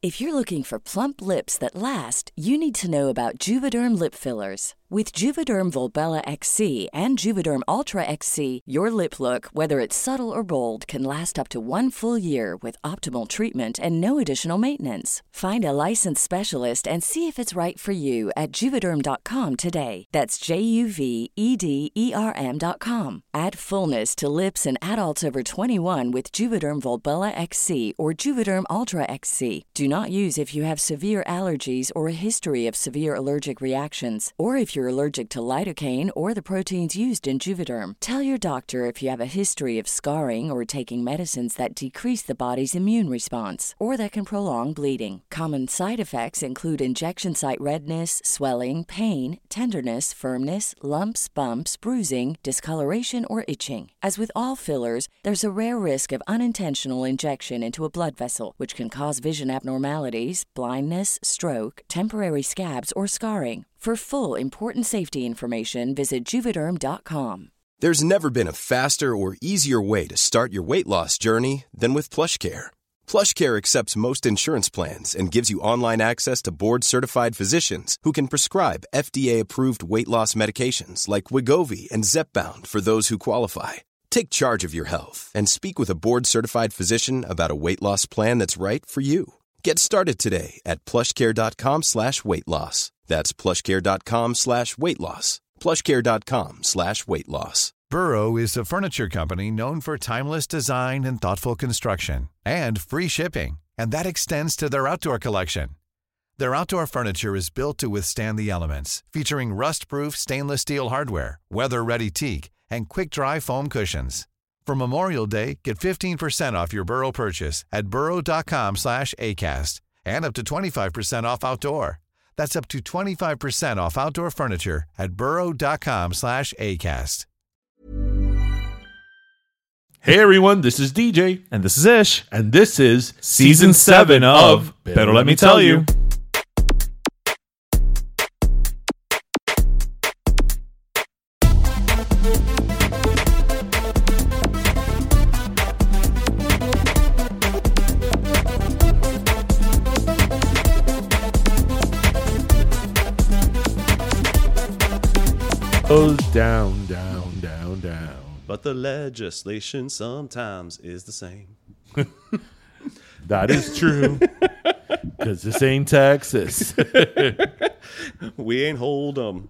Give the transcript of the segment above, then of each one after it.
If you're looking for plump lips that last, you need to know about Juvederm lip fillers. With Juvederm Volbella XC and Juvederm Ultra XC, your lip look, whether it's subtle or bold, can last up to 1 full year with optimal treatment and no additional maintenance. Find a licensed specialist and see if it's right for you at Juvederm.com today. That's JUVEDERM.com. Add fullness to lips in adults over 21 with Juvederm Volbella XC or Juvederm Ultra XC. Do not use if you have severe allergies or a history of severe allergic reactions, or if you're allergic to lidocaine or the proteins used in Juvederm. Tell your doctor if you have a history of scarring or taking medicines that decrease the body's immune response or that can prolong bleeding. Common side effects include injection site redness, swelling, pain, tenderness, firmness, lumps, bumps, bruising, discoloration, or itching. As with all fillers, there's a rare risk of unintentional injection into a blood vessel, which can cause vision abnormalities, blindness, stroke, temporary scabs, or scarring. For full, important safety information, visit Juvederm.com. There's never been a faster or easier way to start your weight loss journey than with PlushCare. PlushCare accepts most insurance plans and gives you online access to board-certified physicians who can prescribe FDA-approved weight loss medications like Wegovy and Zepbound for those who qualify. Take charge of your health and speak with a board-certified physician about a weight loss plan that's right for you. Get started today at plushcare.com/weight-loss. That's plushcare.com/weight-loss. plushcare.com/weight-loss. Burrow is a furniture company known for timeless design and thoughtful construction and free shipping, and that extends to their outdoor collection. Their outdoor furniture is built to withstand the elements, featuring rust-proof stainless steel hardware, weather-ready teak, and quick-dry foam cushions. For Memorial Day, get 15% off your Burrow purchase at burrow.com/acast and up to 25% off outdoor. That's up to 25% off outdoor furniture at burrow.com/acast. Hey everyone, this is DJ. And this is Ish. And this is Season 7 of Pero Let Me Tell You. Goes down, down, down, down. But the legislation sometimes is the same. That is true. Because this ain't Texas. We ain't hold 'em.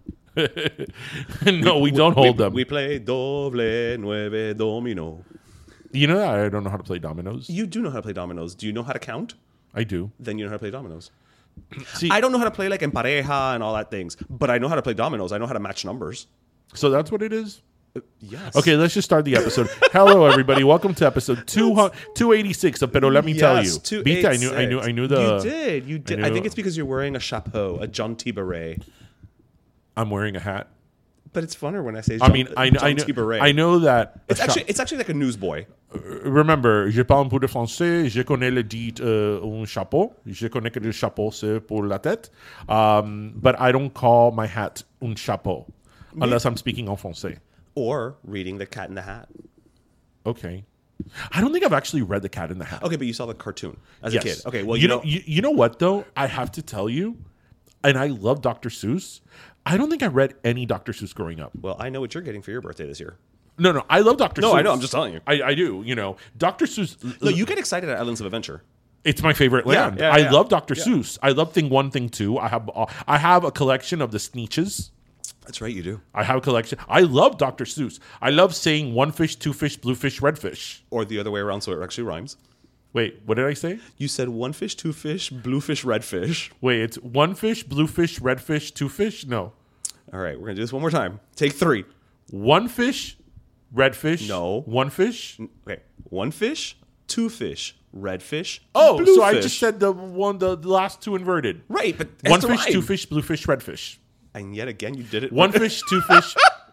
No, we don't hold them. We play doble nueve domino. You know, I don't know how to play dominoes. You do know how to play dominoes. Do you know how to count? I do. Then you know how to play dominoes. See, I don't know how to play like en pareja and all that things, but I know how to play dominoes. I know how to match numbers. so that's what it is? Yes. Okay, let's just start the episode. Hello, everybody. Welcome to episode 286 of Pero Let Me Tell You. 286. I knew the... You did. I think it's because you're wearing a chapeau, a John T. Beret. I'm wearing a hat. But it's funner when I say John T. Beret. I know that... It's actually like a newsboy. Remember, je parle un peu de français, je connais le dit un chapeau. Je connais que le chapeau, c'est pour la tête. But I don't call my hat un chapeau unless I'm speaking en français. Or reading The Cat in the Hat. Okay. I don't think I've actually read The Cat in the Hat. Okay, but you saw the cartoon as Yes. a kid. Okay, well, you know what, though? I have to tell you, and I love Dr. Seuss. I don't think I read any Dr. Seuss growing up. Well, I know what you're getting for your birthday this year. No, I love Dr. Seuss. No, I know, I'm just telling you. I do, you know. Dr. Seuss... No, you get excited at Islands of Adventure. It's my favorite land. Yeah, I love Dr. Seuss. I love Thing 1, Thing 2. I have a collection of the Sneetches. That's right, you do. I have a collection. I love Dr. Seuss. I love saying one fish, two fish, blue fish, red fish. Or the other way around, so it actually rhymes. Wait, what did I say? You said one fish, two fish, blue fish, red fish. Wait, it's one fish, blue fish, red fish, two fish? No. All right, we're going to do this one more time. Take 3. One fish, red fish. No. One fish. Okay. One fish, two fish, red fish. Oh, blue so fish. I just said the last two inverted. Right, but one fish, two fish, blue fish, red fish. And yet again, you did it. One fish, two fish,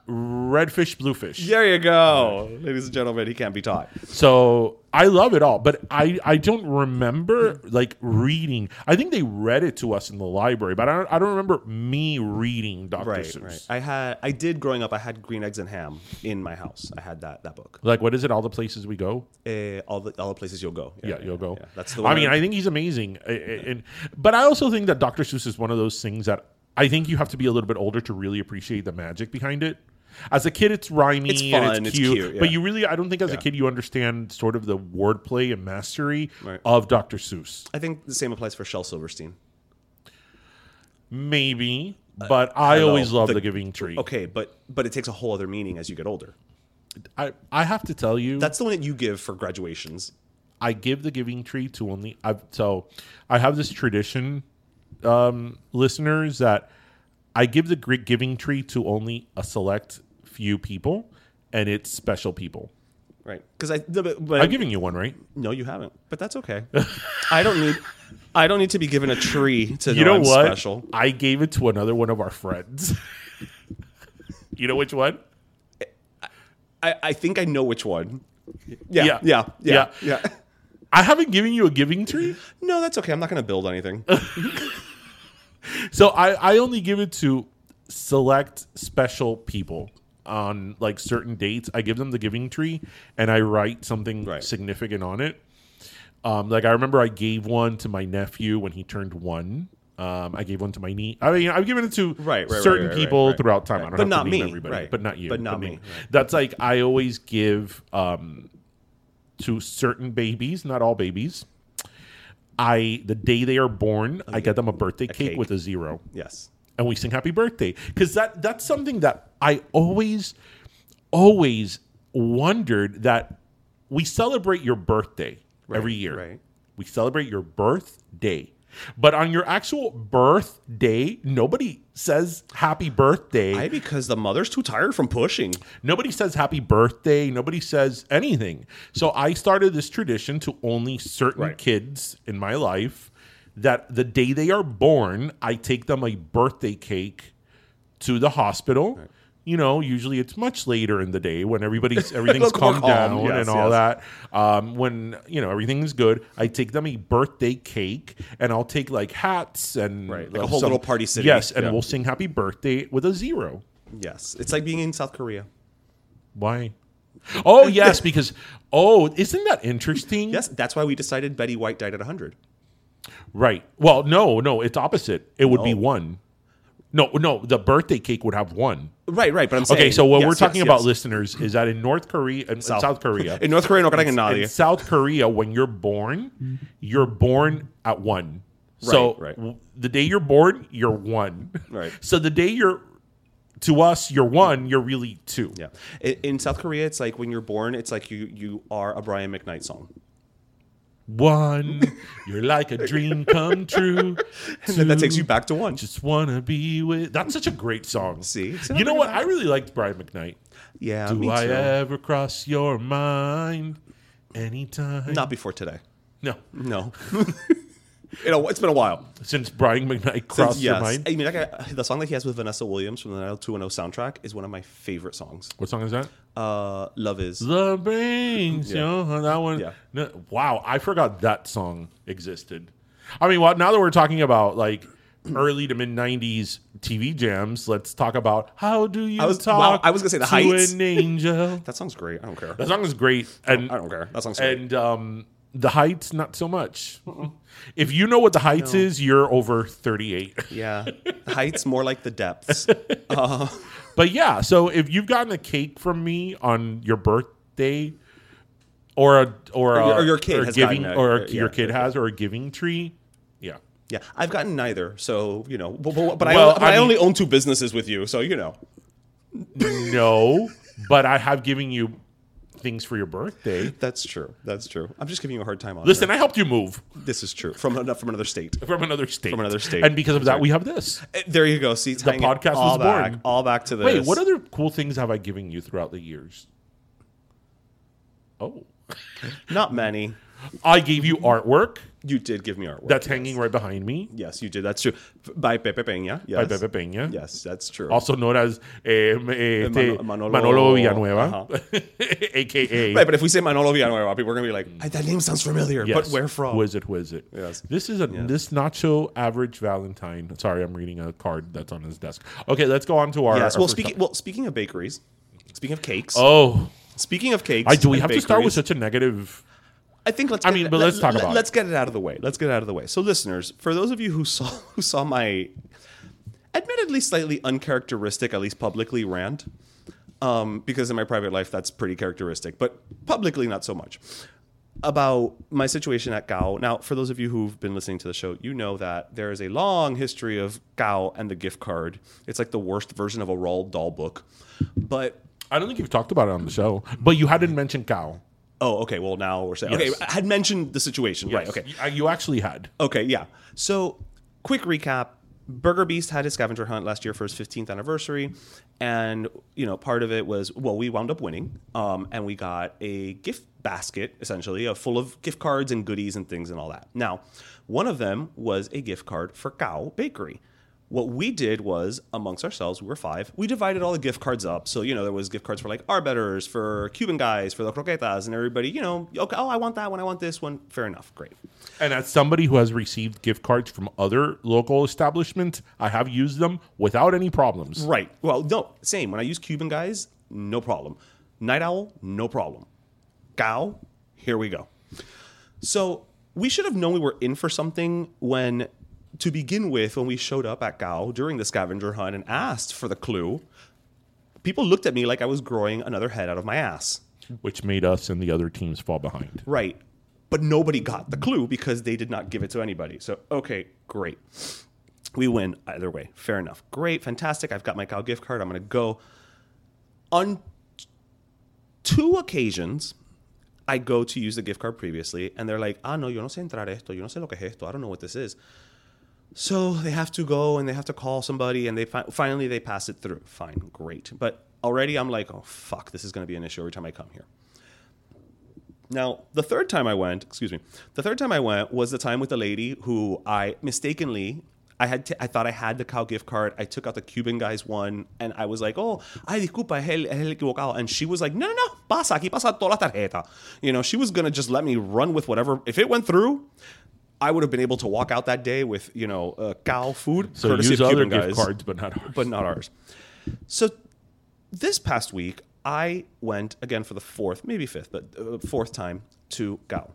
Redfish, Bluefish. There you go. Ladies and gentlemen, he can't be taught. So I love it all, but I don't remember like reading. I think they read it to us in the library, but I don't remember me reading Dr. Seuss. Right. I did growing up. I had Green Eggs and Ham in my house. I had that book. Like, what is it? All the Places We Go? All the places you'll go. Yeah, you'll go. Yeah. That's the one. I mean, I think he's amazing, but I also think that Dr. Seuss is one of those things that I think you have to be a little bit older to really appreciate the magic behind it. As a kid, it's rhymey It's fun, and it's it's cute, cute, but yeah. I don't think as a kid you understand sort of the wordplay and mastery Right. of Dr. Seuss. I think the same applies for Shel Silverstein. Maybe, but I don't always know. love The- the Giving Tree. Okay, but it takes a whole other meaning as you get older. I have to tell you, That's the one that you give for graduations. I give the Giving Tree to only. I have this tradition, listeners, that I give the Giving Tree to only a select few people, and it's special people. Right. Because I'm I'm giving you one, right? No, you haven't. But that's okay. I don't need to be given a tree to You know know I'm what? special. I gave it to another one of our friends. You know which one? I think I know which one. Yeah. Yeah. I haven't given you a Giving Tree, No, that's okay. I'm not going to build anything. so I only give it to select special people on like certain dates. I give them the Giving Tree, and I write something Right. significant on it. Like I remember I gave one to my nephew when he turned 1. I gave one to my niece. I mean, I've given it to certain people throughout time. I don't But have not to name me, everybody, right. but not you. But not me, right. That's like I always give to certain babies, not all babies. The day they are born, I get them a birthday cake with a 0. Yes. And we sing happy birthday, because that's something that I always wondered, that we celebrate your birthday every year. Right. We celebrate your birthday, but on your actual birthday, nobody says happy birthday. Because the mother's too tired from pushing. Nobody says happy birthday. Nobody says anything. So I started this tradition to only certain kids in my life, that the day they are born, I take them a birthday cake to the hospital. Right. You know, usually it's much later in the day when everything's calmed down and all that. When, everything's good, I take them a birthday cake, and I'll take like hats and like a whole little party city. Yes, and we'll sing happy birthday with a 0. Yes. It's like being in South Korea. Why? Oh, yes, because, isn't that interesting? Yes, that's why we decided Betty White died at 100. Right. Well, no, it's opposite. It would be 1. No, the birthday cake would have 1. Right, but I'm saying... Okay, so what we're talking about, listeners, is that in North Korea and South Korea... In North Korea, no karagan nadie. In South Korea, when you're born at 1. So the day you're born, you're 1. Right. So the day to us, you're 1, you're really 2. Yeah. In South Korea, it's like when you're born, it's like you are a Brian McKnight song. 1, you're like a dream come true. And then that takes you back to 1. Just wanna be with. That's such a great song. See? You know what? I really liked Brian McKnight. Yeah, Do me I too. ever cross your mind anytime? Not before today. No. It's been a while. Since Brian McKnight crossed your mind? I mean, the song that he has with Vanessa Williams from the 90210 soundtrack is one of my favorite songs. What song is that? Love Is. Love brings you. That one. Yeah. No, wow, I forgot that song existed. I mean, now that we're talking about like early to mid 90s TV jams, let's talk about How Do You Talk I was gonna say The to Heights. an Angel. That song's great. I don't care. That song is great. And I don't care. That song's great. And The Heights, not so much. If you know what The Heights is, you're over 38. Yeah. The Heights, more like The Depths. But yeah, so if you've gotten a cake from me on your birthday, or your kid has giving, gotten your kid has, or a giving tree, yeah. Yeah, I've gotten neither. So, but I only own 2 businesses with you. So, No, but I have given you things for your birthday. That's true. I'm just giving you a hard time on it. Listen, I helped you move This is true. From another state. from another state. state. And because of that, we have this. There you go. See, The podcast was born. All back to this. Wait, what other cool things have I given you throughout the years? Oh. Not many. I gave you artwork You did give me artwork. that's hanging right behind me Yes, you did. That's true. By Pepe Peña. Yes. by Pepe Peña. Yes, that's true. Also known as Manolo- Manolo Villanueva, a.k.a. Right, but if we say Manolo Villanueva, people are going to be like, that name sounds familiar, Yes. but where from? Who is it? Who is it? Yes. This is this not so average Valentine. Sorry, I'm reading a card that's on his desk. Okay, let's go on to our. Yes. our Well, first speaking of bakeries, speaking of cakes, Oh, speaking of cakes, do we and have to start with bakeries, such a negative? I think let's. I mean, but let's talk about it. Let's get it out of the way. Let's get it out of the way. So, listeners, for those of you who saw my, admittedly slightly uncharacteristic, at least publicly, rant, because in my private life that's pretty characteristic, but publicly not so much, about my situation at Gao. Now, for those of you who've been listening to the show, you know that there is a long history of Gao and the gift card. It's like the worst version of a Roald Dahl book, but. I don't think you've talked about it on the show, but you hadn't mentioned cow. Oh, okay. Well, now we're saying. Yes. Okay, I had mentioned the situation. Right. Okay. You actually had. Okay. Yeah. So, quick recap. Burger Beast had his scavenger hunt last year for his 15th anniversary, and part of it was we wound up winning, and we got a gift basket essentially full of gift cards and goodies and things and all that. Now, one of them was a gift card for Gao Bakery. What we did was, amongst ourselves, we were 5, we divided all the gift cards up. So, there was gift cards for like Arbetters, for Cuban guys, for the croquetas, and everybody, okay, I want that one, I want this one. Fair enough, great. And as somebody who has received gift cards from other local establishments, I have used them without any problems. Right. Well, no, same. When I use Cuban guys, no problem. Night Owl, no problem. Gao, here we go. So we should have known we were in for something when... To begin with, when we showed up at Gao during the scavenger hunt and asked for the clue, people looked at me like I was growing another head out of my ass. Which made us and the other teams fall behind. Right. But nobody got the clue because they did not give it to anybody. So, okay, great. We win either way. Fair enough. Great, fantastic. I've got my Gao gift card. I'm going to go. On 2 occasions, I go to use the gift card previously, and they're like, no, yo no sé entrar esto. Yo no sé lo que es esto. I don't know what this is. So they have to go and they have to call somebody, and they finally they pass it through. Fine, great. But already I'm like, oh, fuck, this is going to be an issue every time I come here. Now, the third time I went was the time with the lady who I mistakenly, I thought I had the Gao gift card. I took out the Cuban guy's one, and I was like, oh, ay, disculpa, es el equivocado. And she was like, no, pasa, aquí pasa toda la tarjeta. She was going to just let me run with whatever. If it went through, I would have been able to walk out that day with, Gao food. So courtesy use of other Cuban gift guys, cards, but not ours. So this past week, I went again for the 4th, maybe 5th, but 4th time to Gao.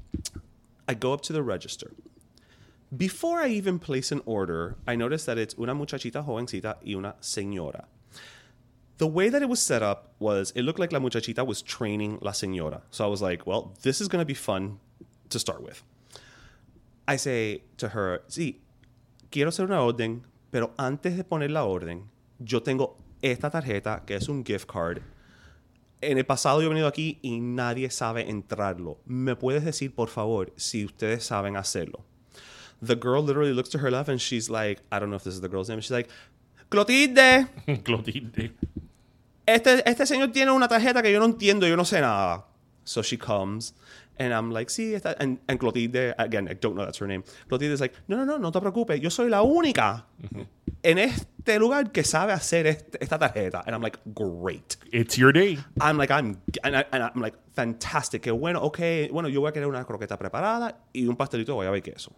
I go up to the register. Before I even place an order, I noticed that it's una muchachita jovencita y una señora. The way that it was set up was, it looked like la muchachita was training la señora. So I was like, well, this is going to be fun to start with. I say to her, sí, quiero hacer una orden, pero antes de poner la orden, yo tengo esta tarjeta que es un gift card. En el pasado yo he venido aquí y nadie sabe entrarlo. ¿Me puedes decir, por favor, si ustedes saben hacerlo? The girl literally looks to her left and she's like, I don't know if this is the girl's name. She's like, Clotilde. Clotilde. Este señor tiene una tarjeta que yo no entiendo, yo no sé nada. So she comes. And I'm like, sí, esta. And Clotilde, again, I don't know that's her name. Clotilde is like, no te preocupes. Yo soy la única en este lugar que sabe hacer esta tarjeta. And I'm like, great. It's your day. I'm like, fantastic. Que bueno, okay. Bueno, yo voy a querer una croqueta preparada y un pastelito de guayaba y queso.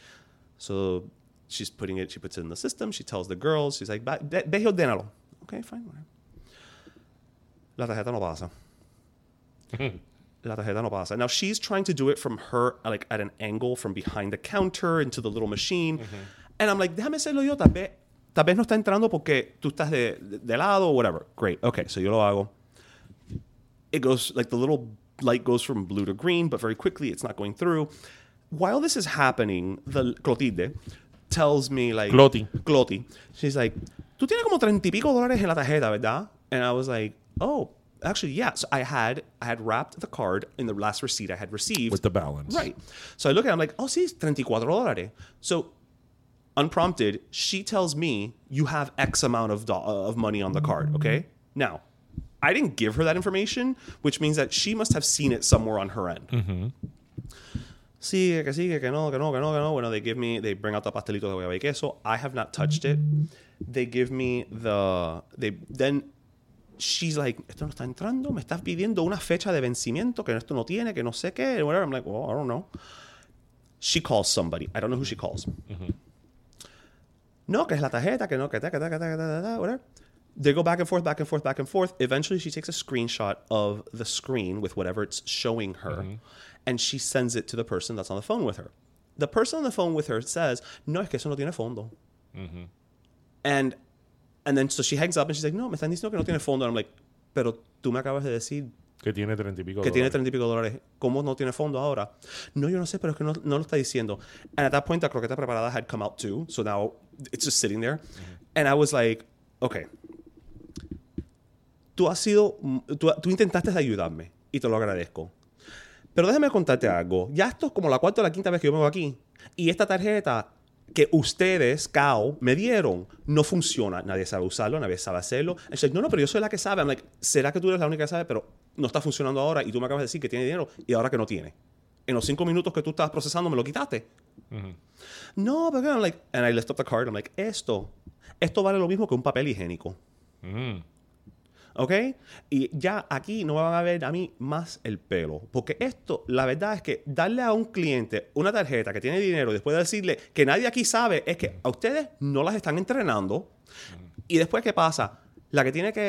So she puts it in the system. She tells the girls, she's like, ve y ordénalo. Okay, fine. Whatever. La tarjeta no pasa. La tarjeta no pasa. Now, she's trying to do it from her, like, at an angle from behind the counter into the little machine. And I'm like, déjame hacerlo yo. Tal vez no está entrando porque tú estás de lado or whatever. Great. Okay, so yo lo hago. It goes, like, the little light goes from blue to green, but very quickly it's not going through. While this is happening, the Clotilde tells me, like... Cloti. She's like, tú tienes como $30 y pico en la tarjeta, ¿verdad? And I was like, oh... Actually, yeah. So I had wrapped the card in the last receipt I had received. With the balance. Right. So I look at it, I'm like, oh, sí, $34. So unprompted, she tells me, you have X amount of money on the card, okay? Now, I didn't give her that information, which means that she must have seen it somewhere on her end. Sigue, que no. Bueno, they bring out the pastelito de guayaba y queso. I have not touched it. They give me then she's like, esto no está entrando, me estás pidiendo una fecha de vencimiento que esto no tiene, que no sé qué, whatever. I'm like, well, I don't know. She calls somebody. I don't know who she calls. No, que es la tarjeta, que no, que whatever. They go back and forth. Eventually, she takes a screenshot of the screen with whatever it's showing her, and she sends it to the person that's on the phone with her. The person on the phone with her says, no, es que eso no tiene fondo. And then so she hangs up and she's like, no, me están diciendo que no tiene fondo. And I'm like, pero tú me acabas de decir Que tiene 30 y pico que tiene dólares. 30 y pico dólares. ¿Cómo no tiene fondo ahora? No, yo no sé, pero es que no lo está diciendo. And at that point, la croqueta preparada had come out too. So now it's just sitting there. And I was like, okay. Tú intentaste ayudarme y te lo agradezco. Pero déjame contarte algo. Ya esto es como la cuarta o la quinta vez que yo vengo aquí. Y esta tarjeta que ustedes, Kao, me dieron, no funciona. Nadie sabe usarlo, nadie sabe hacerlo. And she's like, no, pero yo soy la que sabe. I'm like, ¿será que tú eres la única que sabe? Pero no está funcionando ahora y tú me acabas de decir que tiene dinero y ahora que no tiene. En los 5 minutos que tú estabas procesando me lo quitaste. No, pero I'm like, and I lift up the card. I'm like, esto vale lo mismo que un papel higiénico. ¿Ok? Y ya aquí no me van a ver a mí más el pelo. Porque esto, la verdad es que darle a un cliente una tarjeta que tiene dinero y después de decirle que nadie aquí sabe es que a ustedes no las están entrenando. Y después, ¿qué pasa? La que tiene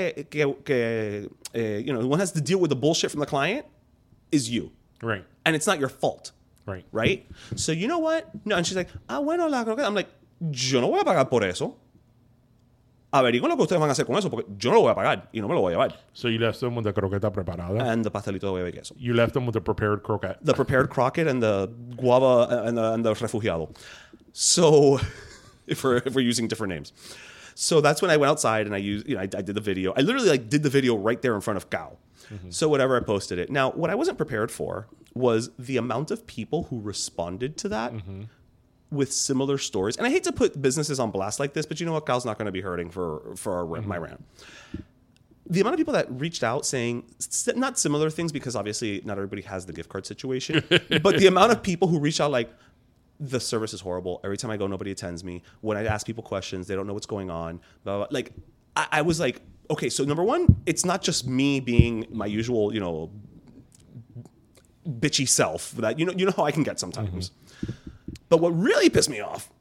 one has to deal with the bullshit from the client is you. Right. And it's not your fault. Right. Right? So you know what? No, and she's like, bueno, la croqueta. I'm like, yo no voy a pagar por eso. Averigüen lo que ustedes van a hacer con eso, porque yo no lo voy a pagar y no me lo voy a llevar. So you left them with the croqueta preparada. And the pastelito de guayaba y queso. You left them with the prepared croquette. The prepared croquette and the guava and the refugiado. So, if we're using different names. So that's when I went outside and I did the video. I literally did the video right there in front of Kao. So whatever, I posted it. Now, what I wasn't prepared for was the amount of people who responded to that with similar stories. And I hate to put businesses on blast like this, but you know what? Kao's not going to be hurting for my rant. The amount of people that reached out saying, not similar things, because obviously not everybody has the gift card situation, but the amount of people who reach out like, the service is horrible. Every time I go, nobody attends me. When I ask people questions, they don't know what's going on. Blah, blah, blah. Like, I was like, okay, so number one, it's not just me being my usual, bitchy self that, you know how I can get sometimes. But what really pissed me off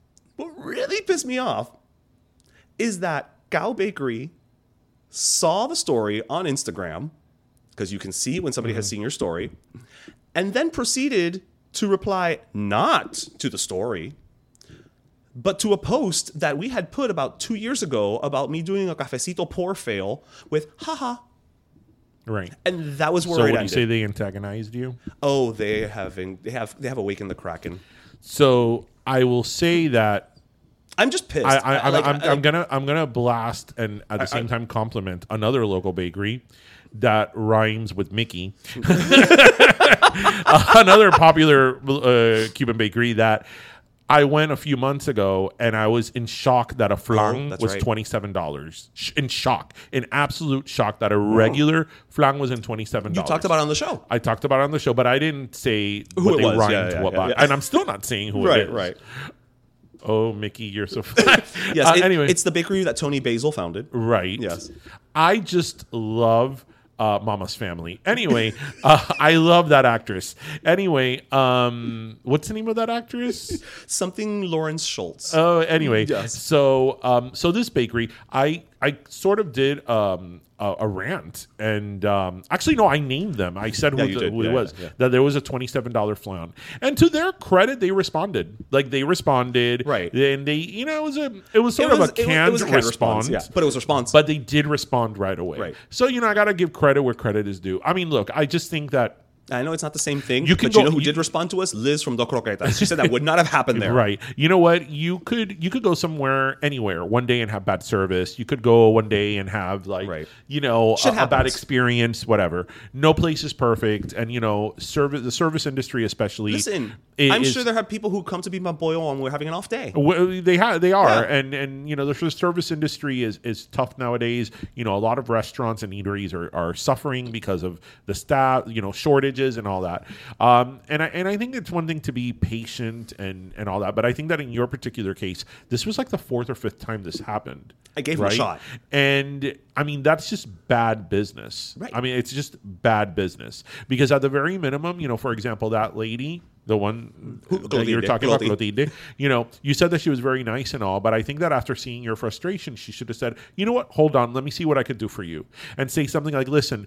is that Kao Bakery saw the story on Instagram, because you can see when somebody has seen your story, and then proceeded to reply not to the story, but to a post that we had put about 2 years ago about me doing a cafecito pour fail with haha. Right. And that was where So it when ended. you say they antagonized you? Oh, they have awakened the Kraken. So I will say that I'm just pissed. I'm gonna blast and at the same time compliment another local bakery that rhymes with Mickey. Another popular Cuban bakery that I went a few months ago and I was in shock that a flan was right. $27. In shock. In absolute shock that a regular flan was in $27. You talked about it on the show. I talked about it on the show, but I didn't say Who what it they was. rhymed Yeah, what yeah, by. yeah. And I'm still not saying who it is. Right. Oh, Mickey, you're so fat. Yes, Anyway. it's the bakery that Tony Basil founded. Right. Yes. I just love Mama's Family. Anyway, I love that actress. Anyway, what's the name of that actress? Something Lawrence Schultz. Oh, anyway. Yes. So this bakery, I sort of did a rant, and actually, no, I named them. I said who you did. it Yeah, was. yeah. That there was a $27 flan, and to their credit, they responded. They responded, Right. And they, it was sort of a canned response. Yeah, but it was a response. But they did respond right away. Right. So, I got to give credit where credit is due. I mean, look, I just think that. I know it's not the same thing, You can but you go- know who you- did respond to us? Liz from Do Croquetas. She said that would not have happened there. Right. You know what? You could go anywhere one day and have bad service. You could go one day and have Right. a Shit bad happens. experience, whatever. No place is perfect. And, the service industry especially. Listen, is- I'm sure there are people who come to be my boyo and we're having an off day. They are, Yeah. and the service industry is tough nowadays. A lot of restaurants and eateries are suffering because of the staff, shortage beverages and all that. And I think it's one thing to be patient and all that, but I think that in your particular case, this was like the 4th or 5th time this happened. I gave him a shot. And I mean, that's just bad business. Right. I mean, it's just bad business because at the very minimum, for example, that lady, the one that you're talking about, Clotilde, you said that she was very nice and all, but I think that after seeing your frustration, she should have said, you know what, hold on, let me see what I can do for you. And say something like, listen,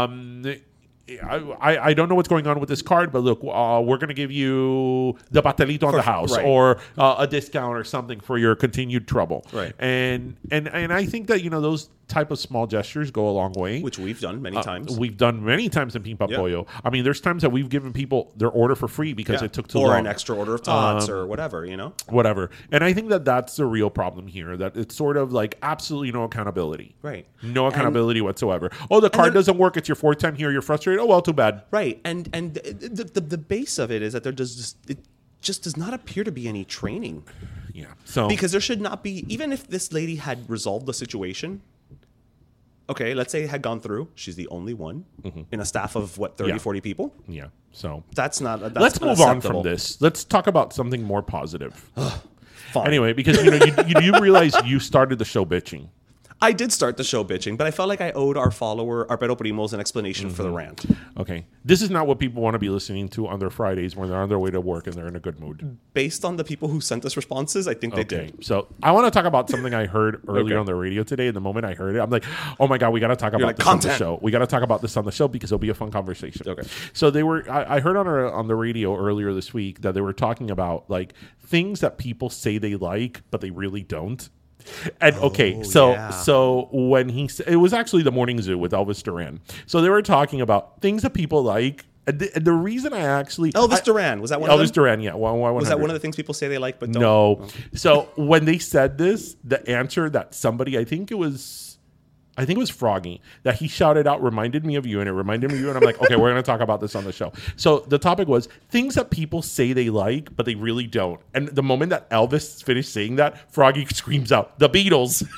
I don't know what's going on with this card, but look, we're going to give you the pastelito on the house or a discount or something for your continued trouble. Right. And I think that, those type of small gestures go a long way. Which we've done many times. We've done many times in Pimpa Pollo. I mean, there's times that we've given people their order for free because it took too long. Or an extra order of tots or whatever, Whatever. And I think that that's the real problem here, that it's sort of like absolutely no accountability. Right. No accountability whatsoever. Oh, the card doesn't work. It's your 4th time here. You're frustrated. Oh, well, too bad. Right. And the base of it is that it just does not appear to be any training. Yeah. So because there should not be, even if this lady had resolved the situation, okay, let's say it had gone through. She's the only one in a staff of 30, 40 people. Yeah. So that's let's move on from this. Let's talk about something more positive. Fine. Anyway, because you realize you started the show bitching. I did start the show bitching, but I felt like I owed our follower, our Pero Primos, an explanation for the rant. Okay. This is not what people want to be listening to on their Fridays when they're on their way to work and they're in a good mood. Based on the people who sent us responses, I think they did. So I want to talk about something I heard earlier on the radio today. And the moment I heard it, I'm like, oh my God, we got to talk about this on the show. We got to talk about this on the show because it'll be a fun conversation. Okay. So I heard on the radio earlier this week that they were talking about like things that people say they like, but they really don't. And so when it was actually the Morning Zoo with Elvis Duran. So they were talking about things that people like. And the reason I actually Elvis Duran, was that one of them? Elvis Duran, yeah. Was that one of the things people say they like but don't? No. So when they said this, the answer that somebody, I think it was Froggy, that he shouted out reminded me of you, and it reminded me of you, and I'm like, okay, we're going to talk about this on the show. So the topic was things that people say they like, but they really don't. And the moment that Elvis finished saying that, Froggy screams out, the Beatles.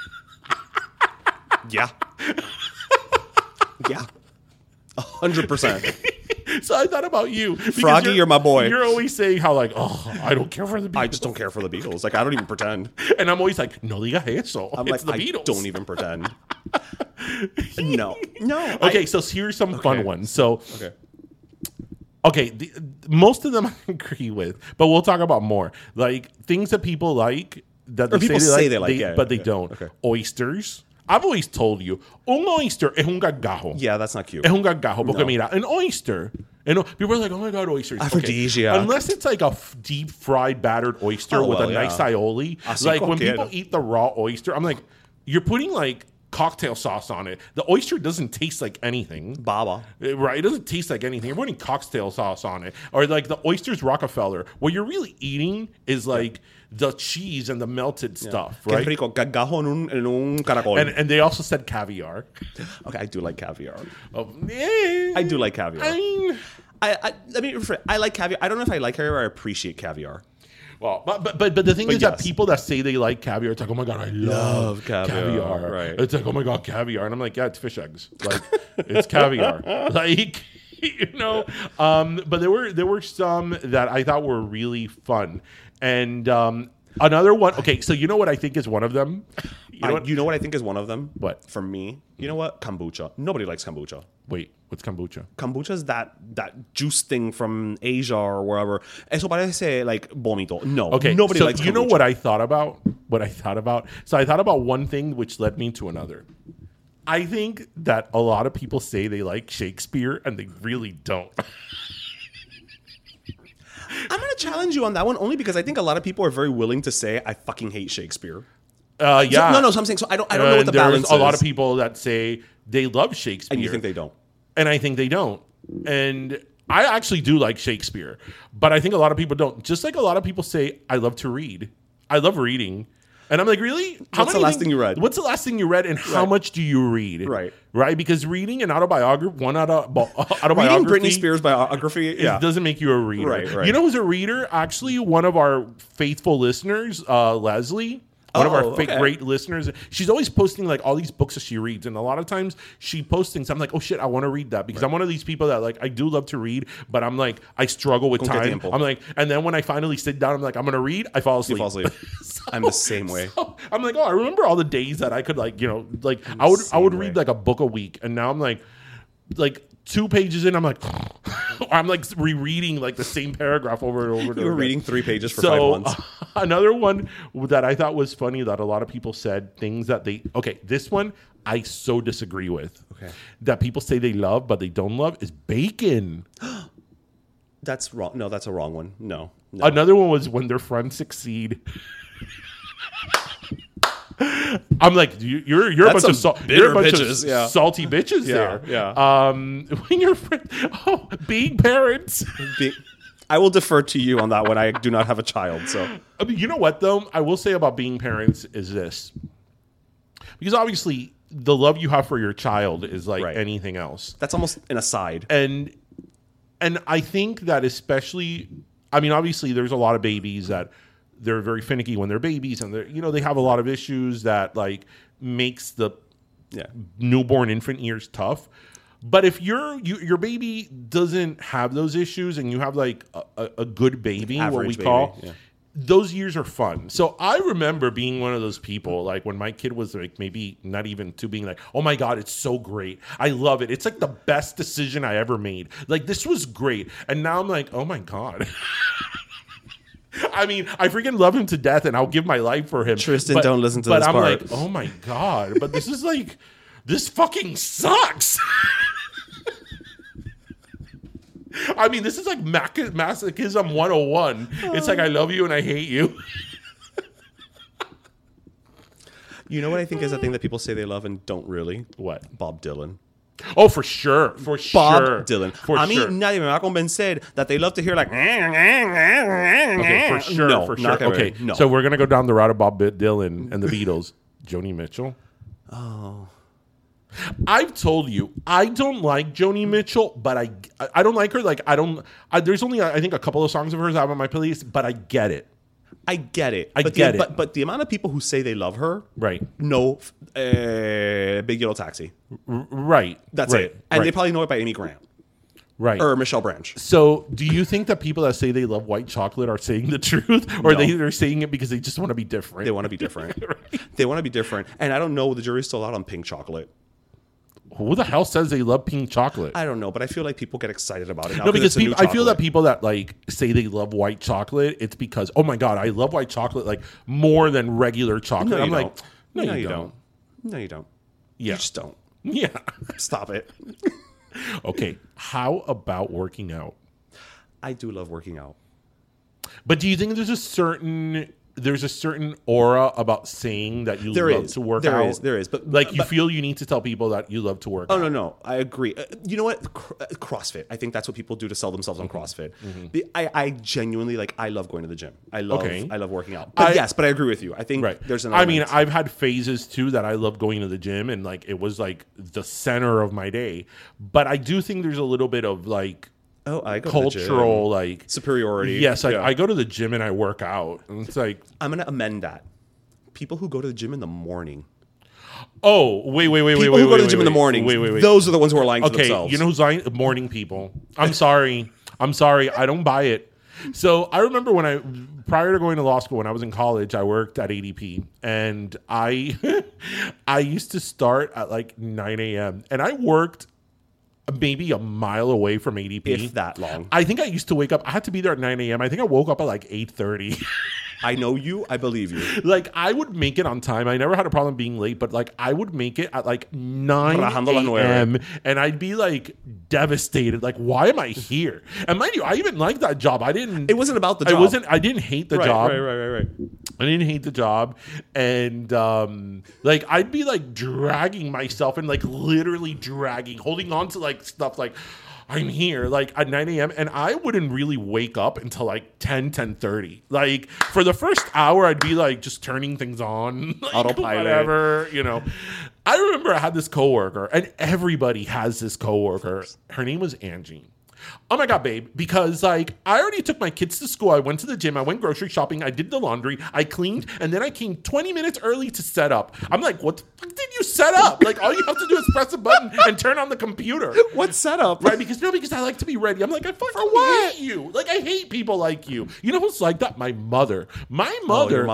Yeah. Yeah. 100%. So I thought about you. Froggy, you're my boy. You're always saying how like, oh, I don't care for the Beatles. I just don't care for the Beatles. Like, I don't even pretend. And I'm always like, no diga eso. I'm it's like, the Beatles. I don't even pretend. No. Okay, so here's some fun ones. So, most of them I agree with, but we'll talk about more. Like things that people like that they say they like, but they don't. Okay. Oysters. I've always told you, un oyster es un gargajo. Yeah, that's not cute. Es un gargajo. Porque mira, an oyster, people are like, oh my God, oysters. Aphrodisiac. Unless it's like a deep fried battered oyster with a nice aioli. Like when people eat the raw oyster, I'm like, you're putting like cocktail sauce on it. The oyster doesn't taste like anything. Baba. Right? It doesn't taste like anything. You're putting cocktail sauce on it. Or like the oysters Rockefeller. What you're really eating is like the cheese and the melted stuff, right? Rico, gargajo en un caracol. And they also said caviar. Okay, I do like caviar. Oh, yeah. I do like caviar. I mean, let me rephrase. I like caviar. I don't know if I like caviar or I appreciate caviar. Well, but the thing is that people that say they like caviar, it's like, oh my God, I love caviar. Right. It's like, oh my God, caviar. And I'm like, yeah, it's fish eggs. Like, it's caviar. Like, but there were some that I thought were really fun. And another one, okay, so you know what I think is one of them? You know what I think is one of them? What? For me, you know what? Kombucha. Nobody likes kombucha. Wait, what's kombucha? Kombucha is that juice thing from Asia or wherever. Eso parece like vomito. No, okay, nobody likes kombucha. You know what I thought about? So I thought about one thing which led me to another. I think that a lot of people say they like Shakespeare and they really don't. I'm going to challenge you on that one only because I think a lot of people are very willing to say, I fucking hate Shakespeare. Yeah. So I'm saying, so I don't know what the balance is. There's a lot of people that say they love Shakespeare. And you think they don't. And I think they don't. And I actually do like Shakespeare. But I think a lot of people don't. Just like a lot of people say, I love to read. I love reading. And I'm like, really? What's the last thing you read? What's the last thing you read and how much do you read? Right? Because reading an autobiography, reading Britney Spears' biography, doesn't make you a reader. Right. You know who's a reader? Actually, one of our faithful listeners, Leslie. One of our okay. great listeners. She's always posting like all these books that she reads, and a lot of times she posts things. I'm like, oh shit, I want to read that because I'm one of these people that like I do love to read, but I'm like I struggle with Con time. tiempo. I'm like, and then when I finally sit down, I'm like, I'm gonna read. I fall asleep. You fall asleep. I'm the same way. So, I'm like, oh, I remember all the days that I could like, like I would read like a book a week, and now I'm like 2 pages in, I'm like, I'm like rereading like the same paragraph over and over. And You were over reading again. 3 pages for 5 months. Another one that I thought was funny that a lot of people said things that this one I so disagree with. Okay. That people say they love but they don't love is bacon. That's wrong. No, that's a wrong one. No. Another one was when their friends succeed. I'm like, you're a That's bunch some of bitter you're a bunch bitches, of yeah. salty bitches Yeah, there. yeah. When your friend, being parents. I will defer to you on that one. I do not have a child, so I mean, you know what though? I will say about being parents is this, because obviously the love you have for your child is like Right. anything else, that's almost an aside. and I think that especially, I mean, obviously there's a lot of babies that they're very finicky when they're babies, and they're they have a lot of issues that like makes the Yeah. newborn infant years tough. But if your baby doesn't have those issues and you have like a good baby, what we Average call, baby, yeah. those years are fun. So I remember being one of those people, like when my kid was like maybe not even two, being like, oh my God, it's so great. I love it. It's like the best decision I ever made. Like this was great. And now I'm like, oh my God. I mean, I freaking love him to death and I'll give my life for him. Tristan, don't listen to but this I'm part. like, oh my God. But this is like, this fucking sucks. I mean, this is like masochism 101. It's like, I love you and I hate you. You know what I think is a thing that people say they love and don't really? What? Bob Dylan. Oh, for sure. For Bob sure. Dylan. For A mí sure. nadie me va a convencer that they love to hear like. Okay, for sure. No, for not sure. gonna Okay, be. No. so we're going to go down the route of Bob Dylan and the Beatles. Joni Mitchell. Oh. I've told you I don't like Joni Mitchell, but I don't like her. Like there's only I think a couple of songs of hers out on my playlist, but I get it. I get it. I get it. But the amount of people who say they love her, Right. know Big Yellow Taxi. Right. That's right. it. And right. they probably know it by Amy Grant right. or Michelle Branch. So, do you think that people that say they love white chocolate are saying the truth, or No. they're saying it because they just want to be different? They want to be different. Right. They want to be different. And I don't know, the jury's still out on pink chocolate. Who the hell says they love pink chocolate? I don't know, but I feel like people get excited about it now. No, because it's a new I feel that chocolate. people that like say they love white chocolate, it's because, oh my God, I love white chocolate like more than regular chocolate. No, you I'm don't. like, no, you don't. No, you don't. Yeah. You just don't. Yeah. Stop it. Okay. How about working out? I do love working out. But do you think there's a certain aura about saying that you love to work out? There is. But like you feel you need to tell people that you love to work out. Oh, no. I agree. You know what? CrossFit. I think that's what people do to sell themselves on CrossFit. I genuinely, like, I love going to the gym. I love working out. But I agree with you. I think there's an I mean, element. I've had phases too that I love going to the gym and like it was like the center of my day. But I do think there's a little bit of like I go to the gym. cultural like Superiority. Yes, Yeah. I go to the gym and I work out. And it's like, I'm going to amend that. People who go to the gym in the morning. oh, wait. People who go to the gym in the morning. Wait. Those are the ones who are lying to Okay, themselves. you know who's lying? Morning people. I'm sorry. I don't buy it. So I remember prior to going to law school, when I was in college, I worked at ADP, and I used to start at like 9 a.m. and I worked maybe a mile away from ADP. If that long. I think I used to wake up. I had to be there at 9 a.m. I think I woke up at like 8:30. I know you. I believe you. Like I would make it on time. I never had a problem being late, but like I would make it at like 9 Rajando la a.m. and I'd be like devastated. Like, why am I here? And mind you, I even liked that job. It wasn't about the job. I didn't hate the job. Right. I didn't hate the job. And like I'd be like dragging myself and like literally holding on to like stuff like I'm here like at 9 a.m. and I wouldn't really wake up until like 10:30. Like for the first hour, I'd be like just turning things on, like, Autopilot. whatever, you know. I remember I had this coworker, and everybody has this coworker. Her name was Angie. Oh my God, babe. Because like I already took my kids to school. I went to the gym. I went grocery shopping. I did the laundry. I cleaned. And then I came 20 minutes early to set up. I'm like, what the fuck did you set up? Like all you have to do is press a button and turn on the computer. What setup? Right? Because I like to be ready. I'm like, I fucking hate you. Like I hate people like you. You know who's like that? My mother. My mother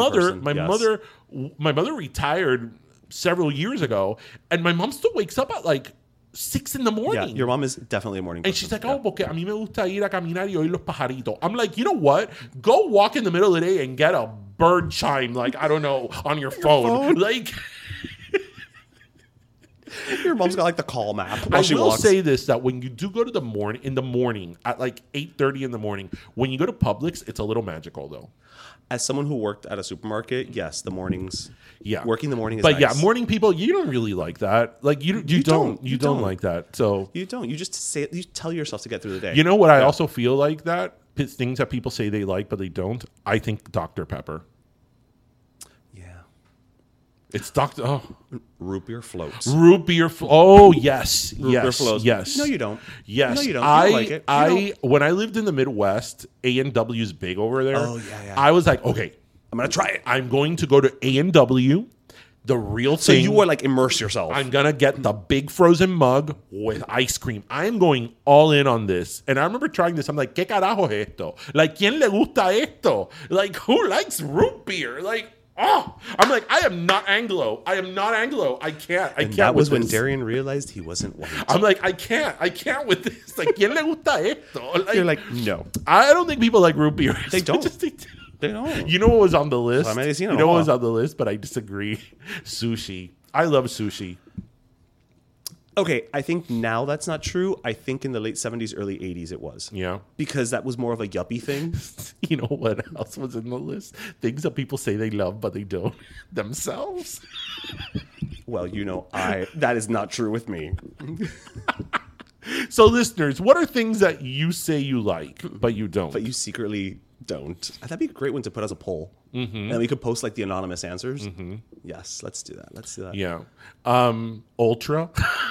retired several years ago, and my mom still wakes up at like 6 in the morning. Yeah, your mom is definitely a morning person. And she's like, porque a mí me gusta ir a caminar y oír los pajaritos. I'm like, you know what? Go walk in the middle of the day and get a bird chime, like, I don't know, on your phone. Like, your mom's got like the call map I while she will walks. say this, that when you do go to in the morning at like 8:30 in the morning, when you go to Publix, it's a little magical though. As someone who worked at a supermarket, yes, the mornings. Yeah, working the morning is but nice. yeah, morning people, you don't really like that. Like you don't like that. So You don't. You just you tell yourself to get through the day. you know what? I also feel like that things that people say they like but they don't. I think Dr. Pepper. Yeah. It's Root beer floats. root beer. Oh yes, Root beer yes, floats. yes. No, you don't. Yes, No, you don't. You don't like it. When I lived in the Midwest, A&W's big over there. Oh, yeah. I was like, okay, I'm gonna try it. I'm going to go to A&W, the real So thing. you were like immerse yourself. I'm gonna get the big frozen mug with ice cream. I'm going all in on this. And I remember trying this. I'm like, ¿Qué carajo es esto? Like, ¿quién le gusta esto? Like, who likes root beer? Like, oh, I'm like, I am not Anglo. I can't. I can't. that was with when this. Darian realized he wasn't white. I'm like, I can't with this. Like, ¿quién le gusta esto? Like, You're like, no. I don't think people like root beer. They don't. They They don't. You know what was on the list? La medicina, You know what huh? was on the list, but I disagree. Sushi. I love sushi. Okay, I think now that's not true. I think in the late 70s, early 80s it was. Yeah. Because that was more of a yuppie thing. You know what else was in the list? Things that people say they love, but they don't themselves. Well, you know, that is not true with me. So, listeners, what are things that you say you like, but you don't? But you secretly don't. That'd be a great one to put as a poll. Mm-hmm. And we could post like the anonymous answers. Mm-hmm. Yes, let's do that. Yeah. Ultra.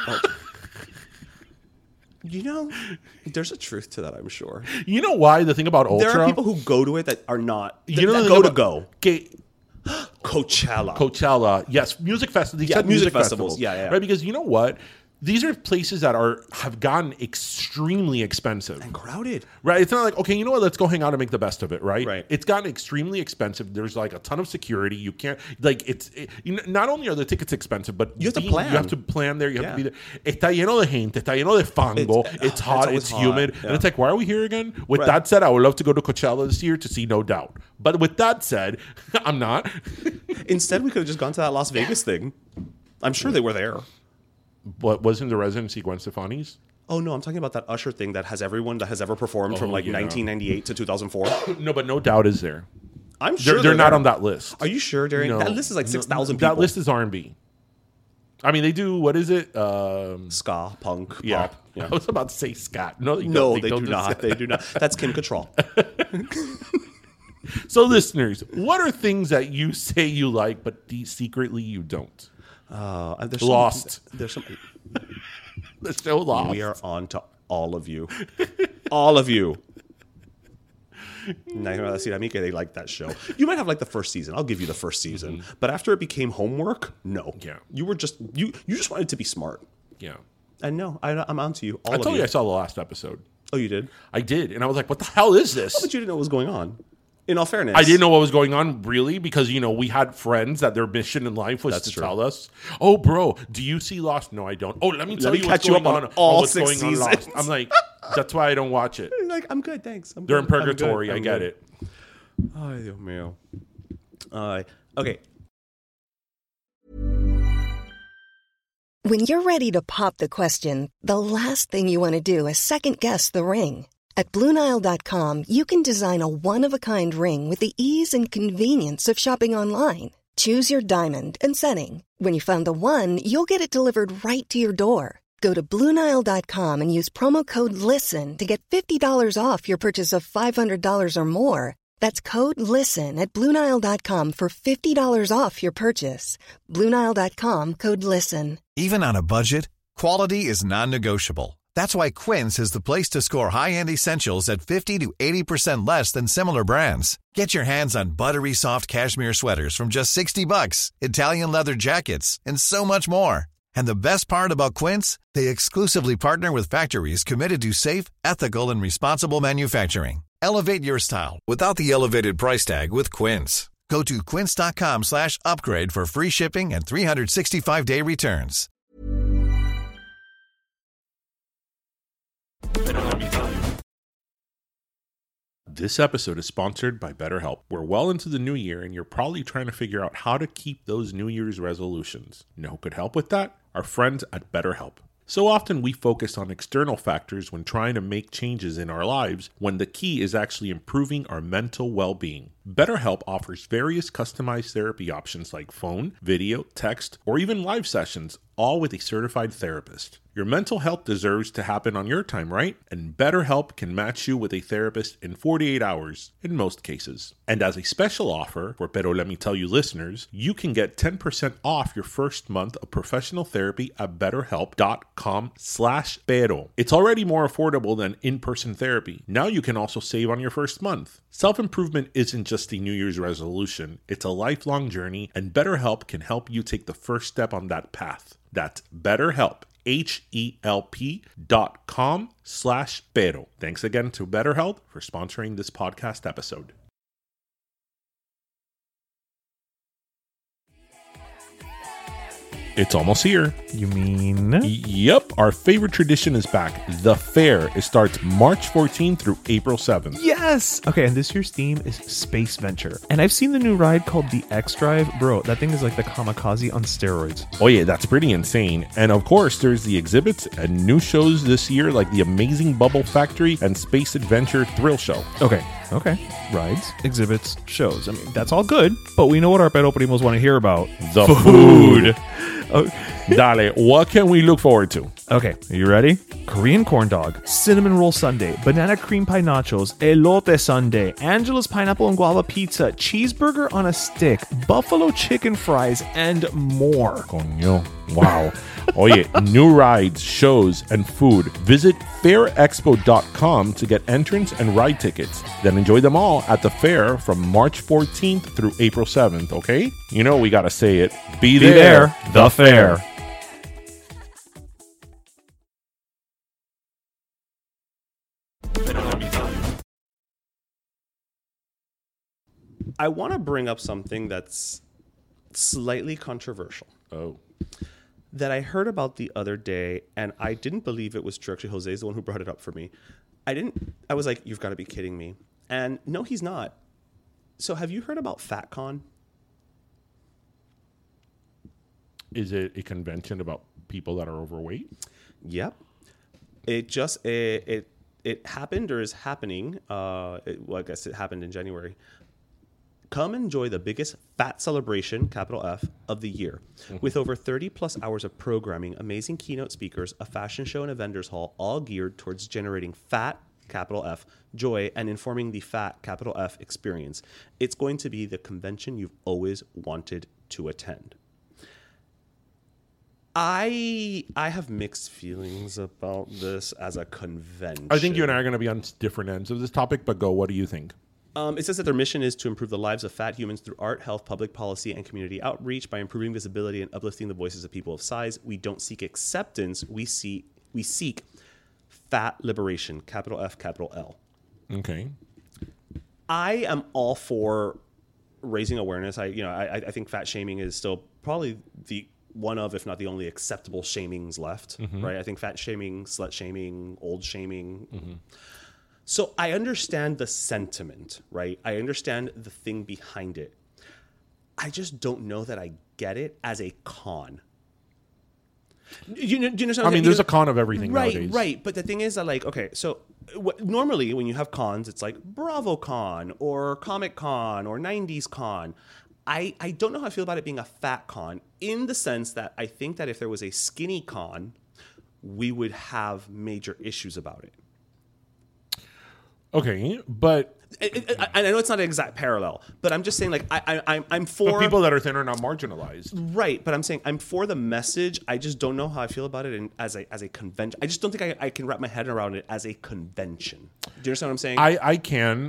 You know, there's a truth to that, I'm sure. You know why? The thing about Ultra. There are people who go to it that are not. You know that the go thing to about- go. Okay. Coachella. Yes, music festivals. Yeah, music festivals. Yeah. Right, because you know what? These are places that have gotten extremely expensive. And crowded. Right? It's not like, okay, you know what? Let's go hang out and make the best of it, right? Right. It's gotten extremely expensive. There's like a ton of security. You can't, like, not only are the tickets expensive, but You have to plan. You have to plan there. You have to be there. Está lleno de gente. Está lleno de fango. It's hot. always It's hot. humid. Yeah. And it's like, why are we here again? With Right. that said, I would love to go to Coachella this year to see No Doubt. But with that said, I'm not. Instead, we could have just gone to that Las Vegas thing. I'm sure they were there. What wasn't the residency Gwen Stefani's? Oh, no, I'm talking about that Usher thing that has everyone that has ever performed from like yeah. 1998 to 2004. No, but No Doubt is there. I'm sure They're not there. on that list. Are you sure, Darian? No. That list is like 6,000 people. That list is R&B. I mean, they do, what is it? Ska, punk, Yeah. pop. Yeah. I was about to say scat. No, they No, don't. they do do not. scat. They do not. That's Kim Cattrall. So, listeners, what are things that you say you like, but secretly you don't? There's Lost. There's some. The show Lost. We are on to all of you. All of you. Now, decir a mí que they like that show. You might have liked the first season. I'll give you the first season. But after it became homework, no. Yeah. You were just you just wanted to be smart. Yeah. And no, I'm on to you. All I of told you. you I saw the last episode. Oh, you did? I did. And I was like, what the hell is Oh, this? but you didn't know what was going on. In all fairness. I didn't know what was going on, really, because, you know, we had friends that their mission in life was That's to true. tell us, oh, bro, do you see Lost? No, I don't. Oh, let me tell me you what's catch you going up on on. all what's 6 going on Lost. seasons. I'm like, that's why I don't watch it. You're like, I'm good, thanks. They're in purgatory. I get it. Ay, Dios mío. Okay. When you're ready to pop the question, the last thing you want to do is second-guess the ring. At BlueNile.com, you can design a one-of-a-kind ring with the ease and convenience of shopping online. Choose your diamond and setting. When you find the one, you'll get it delivered right to your door. Go to BlueNile.com and use promo code LISTEN to get $50 off your purchase of $500 or more. That's code LISTEN at BlueNile.com for $50 off your purchase. BlueNile.com, code LISTEN. Even on a budget, quality is non-negotiable. That's why Quince is the place to score high-end essentials at 50 to 80% less than similar brands. Get your hands on buttery soft cashmere sweaters from just $60, Italian leather jackets, and so much more. And the best part about Quince, they exclusively partner with factories committed to safe, ethical, and responsible manufacturing. Elevate your style without the elevated price tag with Quince. Go to quince.com/upgrade for free shipping and 365-day returns. This episode is sponsored by BetterHelp. We're well into the new year and you're probably trying to figure out how to keep those New Year's resolutions. You know who could help with that? Our friends at BetterHelp. So often we focus on external factors when trying to make changes in our lives, when the key is actually improving our mental well-being. BetterHelp offers various customized therapy options like phone, video, text, or even live sessions, all with a certified therapist. Your mental health deserves to happen on your time, right? And BetterHelp can match you with a therapist in 48 hours, in most cases. And as a special offer for Pero Let Me Tell You listeners, you can get 10% off your first month of professional therapy at BetterHelp.com/pero. It's already more affordable than in-person therapy. Now you can also save on your first month. Self-improvement isn't just a New Year's resolution, it's a lifelong journey, and BetterHelp can help you take the first step on that path. That's BetterHelp, HELP.com/pero. Thanks again to BetterHelp for sponsoring this podcast episode. It's almost here. You mean? Yep, our favorite tradition is back. The Fair. It starts March 14th through April 7th. Yes! Okay, and this year's theme is Space Venture. And I've seen the new ride called the X-Drive. Bro, that thing is like the Kamikaze on steroids. Oh yeah, that's pretty insane. And of course, there's the exhibits and new shows this year like the Amazing Bubble Factory and Space Adventure Thrill Show. Okay. Rides, exhibits, shows. I mean, that's all good, but we know what our Pero Primos want to hear about. The food. Dale, what can we look forward to? Okay, are you ready? Korean corn dog, cinnamon roll sundae, banana cream pie nachos, elote sundae, Angela's pineapple and guava pizza, cheeseburger on a stick, buffalo chicken fries, and more. Coño. Wow. Oye, new rides, shows, and food. Visit fairexpo.com to get entrance and ride tickets. Then enjoy them all at the fair from March 14th through April 7th, okay? You know we gotta say it. Be there, the fair. I want to bring up something that's slightly controversial. Oh. That I heard about the other day, and I didn't believe it was true. Actually, Jose is the one who brought it up for me. I was like, you've got to be kidding me. And no, he's not. So have you heard about FatCon? Is it a convention about people that are overweight? Yep. It just, it happened or is happening. Well, I guess it happened in January. Come enjoy the biggest fat celebration, capital F, of the year. With over 30 plus hours of programming, amazing keynote speakers, a fashion show, and a vendor's hall, all geared towards generating fat, capital F, joy, and informing the fat, capital F, experience. It's going to be the convention you've always wanted to attend. I have mixed feelings about this as a convention. I think you and I are going to be on different ends of this topic, but go, what do you think? It says that their mission is to improve the lives of fat humans through art, health, public policy, and community outreach by improving visibility and uplifting the voices of people of size. We don't seek acceptance. We seek fat liberation, capital F, capital L. Okay. I am all for raising awareness. I think fat shaming is still probably the one of, if not the only acceptable shamings left, right? I think fat shaming, slut shaming, old shaming. So I understand the sentiment, right? I understand the thing behind it. I just don't know that I get it as a con. Do you understand? I mean, there's a con of everything nowadays. Right. But the thing is that, like, okay, so normally when you have cons, it's like BravoCon or Comic Con or 90s Con. I don't know how I feel about it being a fat con, in the sense that I think that if there was a skinny con, we would have major issues about it. Okay, but I know it's not an exact parallel, but I'm just saying, like, I'm for But people that are thin are not marginalized. right. But I'm saying I'm for the message. I just don't know how I feel about it as a convention. I just don't think I can wrap my head around it as a convention. Do you understand what I'm saying? I can.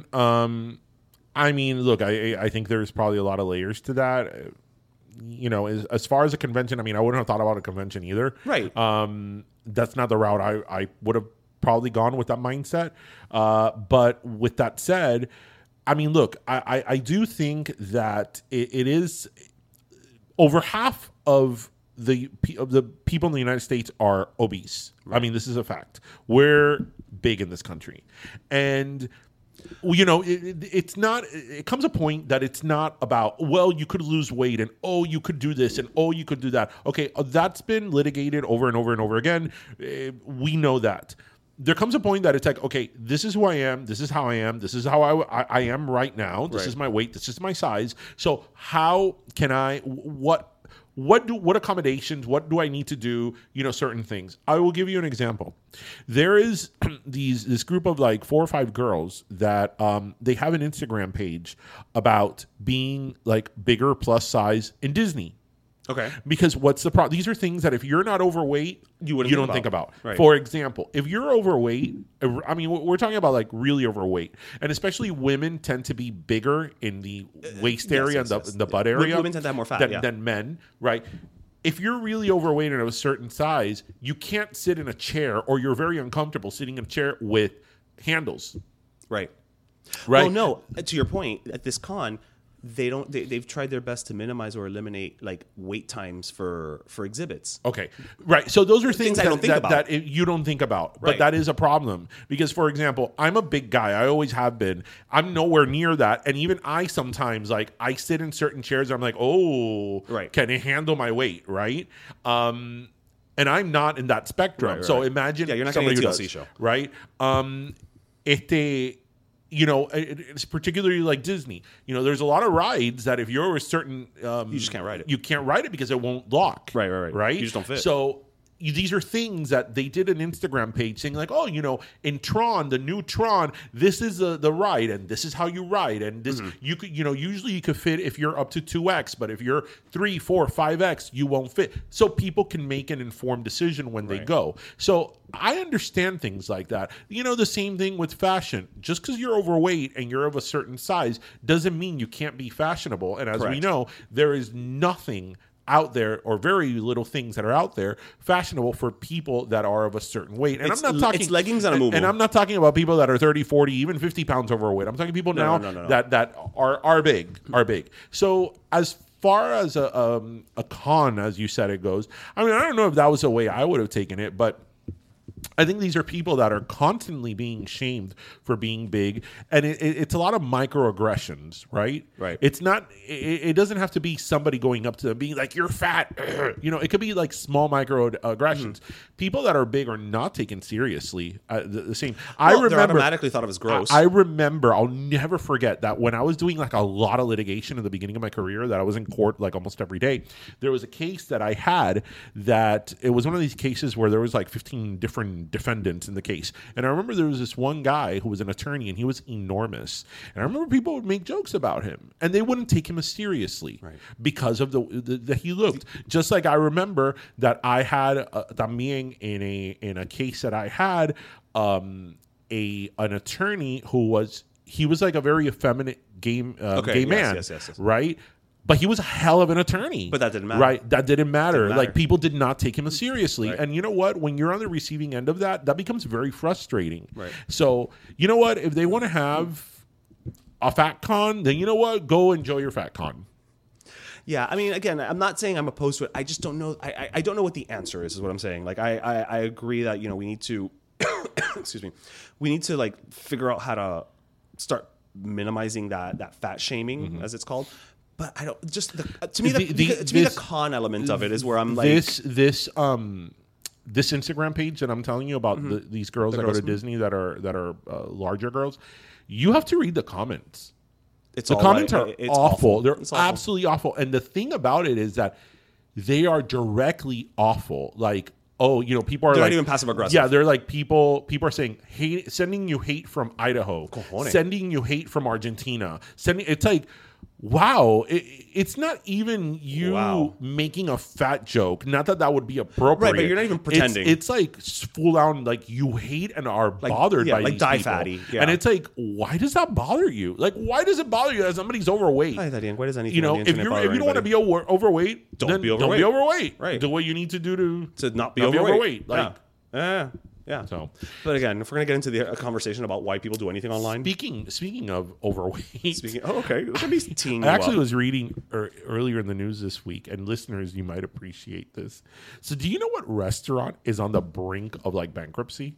I mean, look, I think there's probably a lot of layers to that. You know, as far as a convention, I mean, I wouldn't have thought about a convention either. Right. That's not the route I would have probably gone with that mindset. But with that said, I mean, look, I do think that it is over half of the people in the United States are obese. Right. I mean, this is a fact. We're big in this country. And you know, it's not. It comes a point that it's not about, well, you could lose weight and you could do this and you could do that. Okay, that's been litigated over and over and over again. We know that. There comes a point that it's like, okay, this is who I am. This is how I am. This is how I am right now. This is my weight. This is my size. So how can I? What accommodations? What do I need to do? You know, certain things. I will give you an example. There is this group of like 4 or 5 girls that they have an Instagram page about being like bigger plus size in Disney. Okay. Because what's the problem? These are things that if you're not overweight, you don't think about. Right. For example, if you're overweight, I mean, we're talking about like really overweight, and especially women tend to be bigger in the waist area and the butt area. Women tend to have more fat than men, right? If you're really overweight and of a certain size, you can't sit in a chair, or you're very uncomfortable sitting in a chair with handles. Right. Right. Oh no. To your point, at this con, they've tried their best to minimize or eliminate like wait times for exhibits. Okay. Right. So those are things I don't think about. that you don't think about, but that is a problem because, for example, I'm a big guy. I always have been. I'm nowhere near that. And even I sometimes, like, I sit in certain chairs. I'm like, can it handle my weight? Right. And I'm not in that spectrum. So imagine you're not somebody getting a who TLC does, show. right? You know, it's particularly like Disney. You know, there's a lot of rides that if you're a certain... you just can't ride it. You can't ride it because it won't lock. Right. You just don't fit. So these are things that they did an Instagram page saying like, you know, in Tron, the new Tron, this is the ride and this is how you ride. And this, you could, you know, usually you could fit if you're up to 2X, but if you're 3, 4, 5X, you won't fit. So people can make an informed decision when they go. So I understand things like that. You know, the same thing with fashion. Just because you're overweight and you're of a certain size doesn't mean you can't be fashionable. And as we know, there is nothing out there, or very little things that are out there fashionable for people that are of a certain weight. And I'm not talking it's leggings and a moo-moo. And I'm not talking about people that are 30, 40, even 50 pounds overweight. I'm talking people that are big. So as far as a con, as you said, it goes, I mean, I don't know if that was the way I would have taken it, but I think these are people that are constantly being shamed for being big, and it's a lot of microaggressions, right? Right. It's not. It doesn't have to be somebody going up to them being like, "You're fat." You know, it could be like small microaggressions. People that are big are not taken seriously. The same. I remember they're automatically thought of as gross. I remember. I'll never forget that when I was doing like a lot of litigation in the beginning of my career, that I was in court like almost every day. There was a case that I had that it was one of these cases where there was like 15 different defendants in the case. And I remember there was this one guy who was an attorney and he was enormous. And I remember people would make jokes about him and they wouldn't take him as seriously because of the he looked. Just like I remember that I had también in a case that I had an attorney who was like a very effeminate gay man, yes. right? But he was a hell of an attorney. But that didn't matter. Right? That didn't matter. Like, people did not take him as seriously. Right. And you know what? When you're on the receiving end of that, that becomes very frustrating. Right. So, you know what? If they want to have a fat con, then you know what? Go enjoy your fat con. Yeah, I mean, again, I'm not saying I'm opposed to it. I just don't know. I don't know what the answer is what I'm saying. Like, I agree that, you know, we need to, excuse me, we need to, like, figure out how to start minimizing that fat shaming, as it's called. But I don't to me the con element of it is where I'm like this Instagram page that I'm telling you about these girls that go to Disney that are larger girls. You have to read the comments. The comments are awful. They're absolutely awful. And the thing about it is that they are directly awful. Like, oh, people are They're like not even passive aggressive. Yeah, they're like people are saying hate, sending you hate from Idaho, Cojones. sending you hate from Argentina, it's like, wow, it's not even you Wow. making a fat joke. Not that would be appropriate. Right, but you're not even pretending. It's like full on, like you hate and are bothered by like these die people. fatty, yeah. And it's like, why does that bother you? Like, why does it bother you that somebody's overweight? Why does anything on the If internet you bother don't want to anybody? be overweight, Don't then be Don't overweight. be overweight. Right. Do what you need to do to not be not be overweight. overweight, like- Yeah. So, But again, if we're gonna get into the conversation about why people do anything online, speaking of overweight, okay, look at me teeing you I actually up. was reading earlier in the news this week, and listeners, you might appreciate this. So, do you know what restaurant is on the brink of like bankruptcy?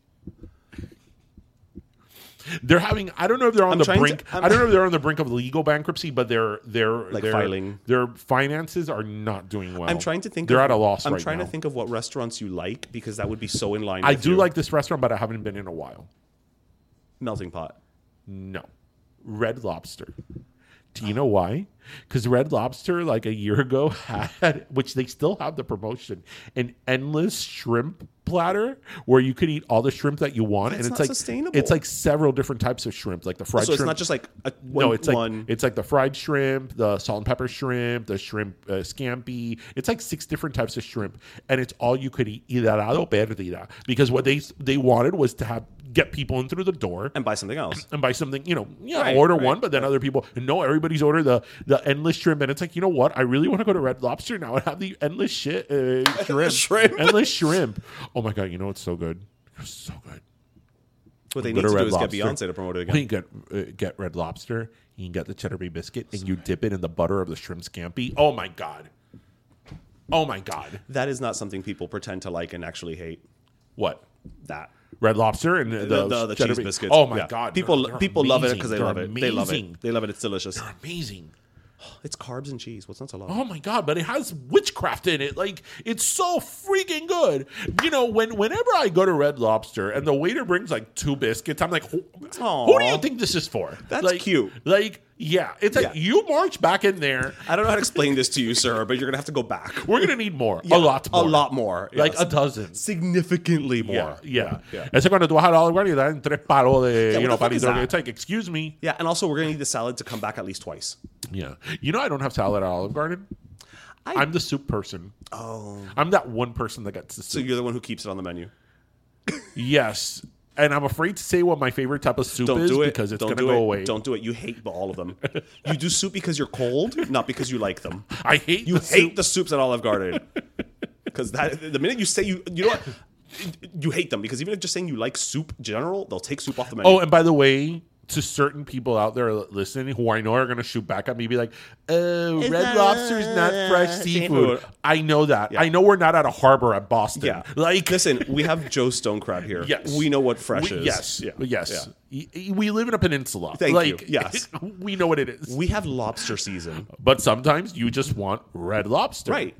They're having. I don't know if they're on the brink. I don't know if they're on the brink of legal bankruptcy, but they're filing. Their finances are not doing well. I'm trying to think. They're at a loss. I'm right trying now. to think of what restaurants you like because that would be so in line. I with do you. like this restaurant, but I haven't been in a while. Melting Pot. No, Red Lobster. Do you know why? Because Red Lobster, like a year ago, had, which they still have the promotion, an endless shrimp platter where you could eat all the shrimp that you want, That's and it's not like sustainable. It's like several different types of shrimp, like the fried So shrimp. it's not just like It's like the fried shrimp, the salt and pepper shrimp, the shrimp scampi. It's like 6 different types of shrimp, and it's all you could eat. Hilarado perdida, because what they wanted was to get people in through the door and buy something else. and buy something, Right, order right, one, but then other people, no, everybody's ordered the endless shrimp, and it's like, you know what? I really want to go to Red Lobster now and have the endless shrimp. Endless shrimp. Oh my God, it's so good. It's so good. What they Go need to Red do is get Lobster. Beyonce to promote it When again. you get Red Lobster, you can get the cheddar bay biscuit, and you dip it in the butter of the shrimp scampi. Oh my God. Oh my God. That is not something people pretend to like and actually hate. What? That. Red Lobster and The cheddar cheese bay- biscuits. Oh my Yeah. God. People They're love it amazing. because they They're love it. They love amazing. it. They love it. It's delicious. They're amazing. It's carbs and cheese. What's not to love? Oh my God, but it has witchcraft in it. Like, it's so freaking good. Whenever I go to Red Lobster and the waiter brings like 2 biscuits, I'm like, who do you think this is for? That's like, cute. Like, yeah, it's like you march back in there. I don't know how to explain this to you, sir, but you're gonna have to go back. We're gonna need more. Yeah, a lot more. A lot more. Like yes. a dozen. Significantly more. Yeah. Yeah. Ese cuando tú vas al Olive Garden y dan 3 palos de, what the fuck is palito. that? It's like, excuse me. Yeah, and also we're gonna need the salad to come back at least twice. Yeah. I don't have salad at Olive Garden. I'm the soup person. Oh. I'm that one person that gets the So soup. you're the one who keeps it on the menu. Yes. And I'm afraid to say what my favorite type of soup Don't is do it because it's Don't going to do go it. away. Don't do it. You hate all of them. You do soup because you're cold, not because you like them. I hate You the hate soup. the soups at Olive Garden. Because the minute you say you know what, you hate them because even if just saying you like soup general, they'll take soup off the menu. Oh, and by the way, to certain people out there listening who I know are going to shoot back at me, be like, Red Lobster's not fresh seafood. I know that. Yeah. I know we're not at a harbor at Boston. Yeah. Like, Listen, we have Joe's Stone Crab here. yes. We know what fresh is. Yes. Yeah. Yes. Yeah. We live in a peninsula. Thank like, you. Yes. We know what it is. We have lobster season. But sometimes you just want Red Lobster. Right.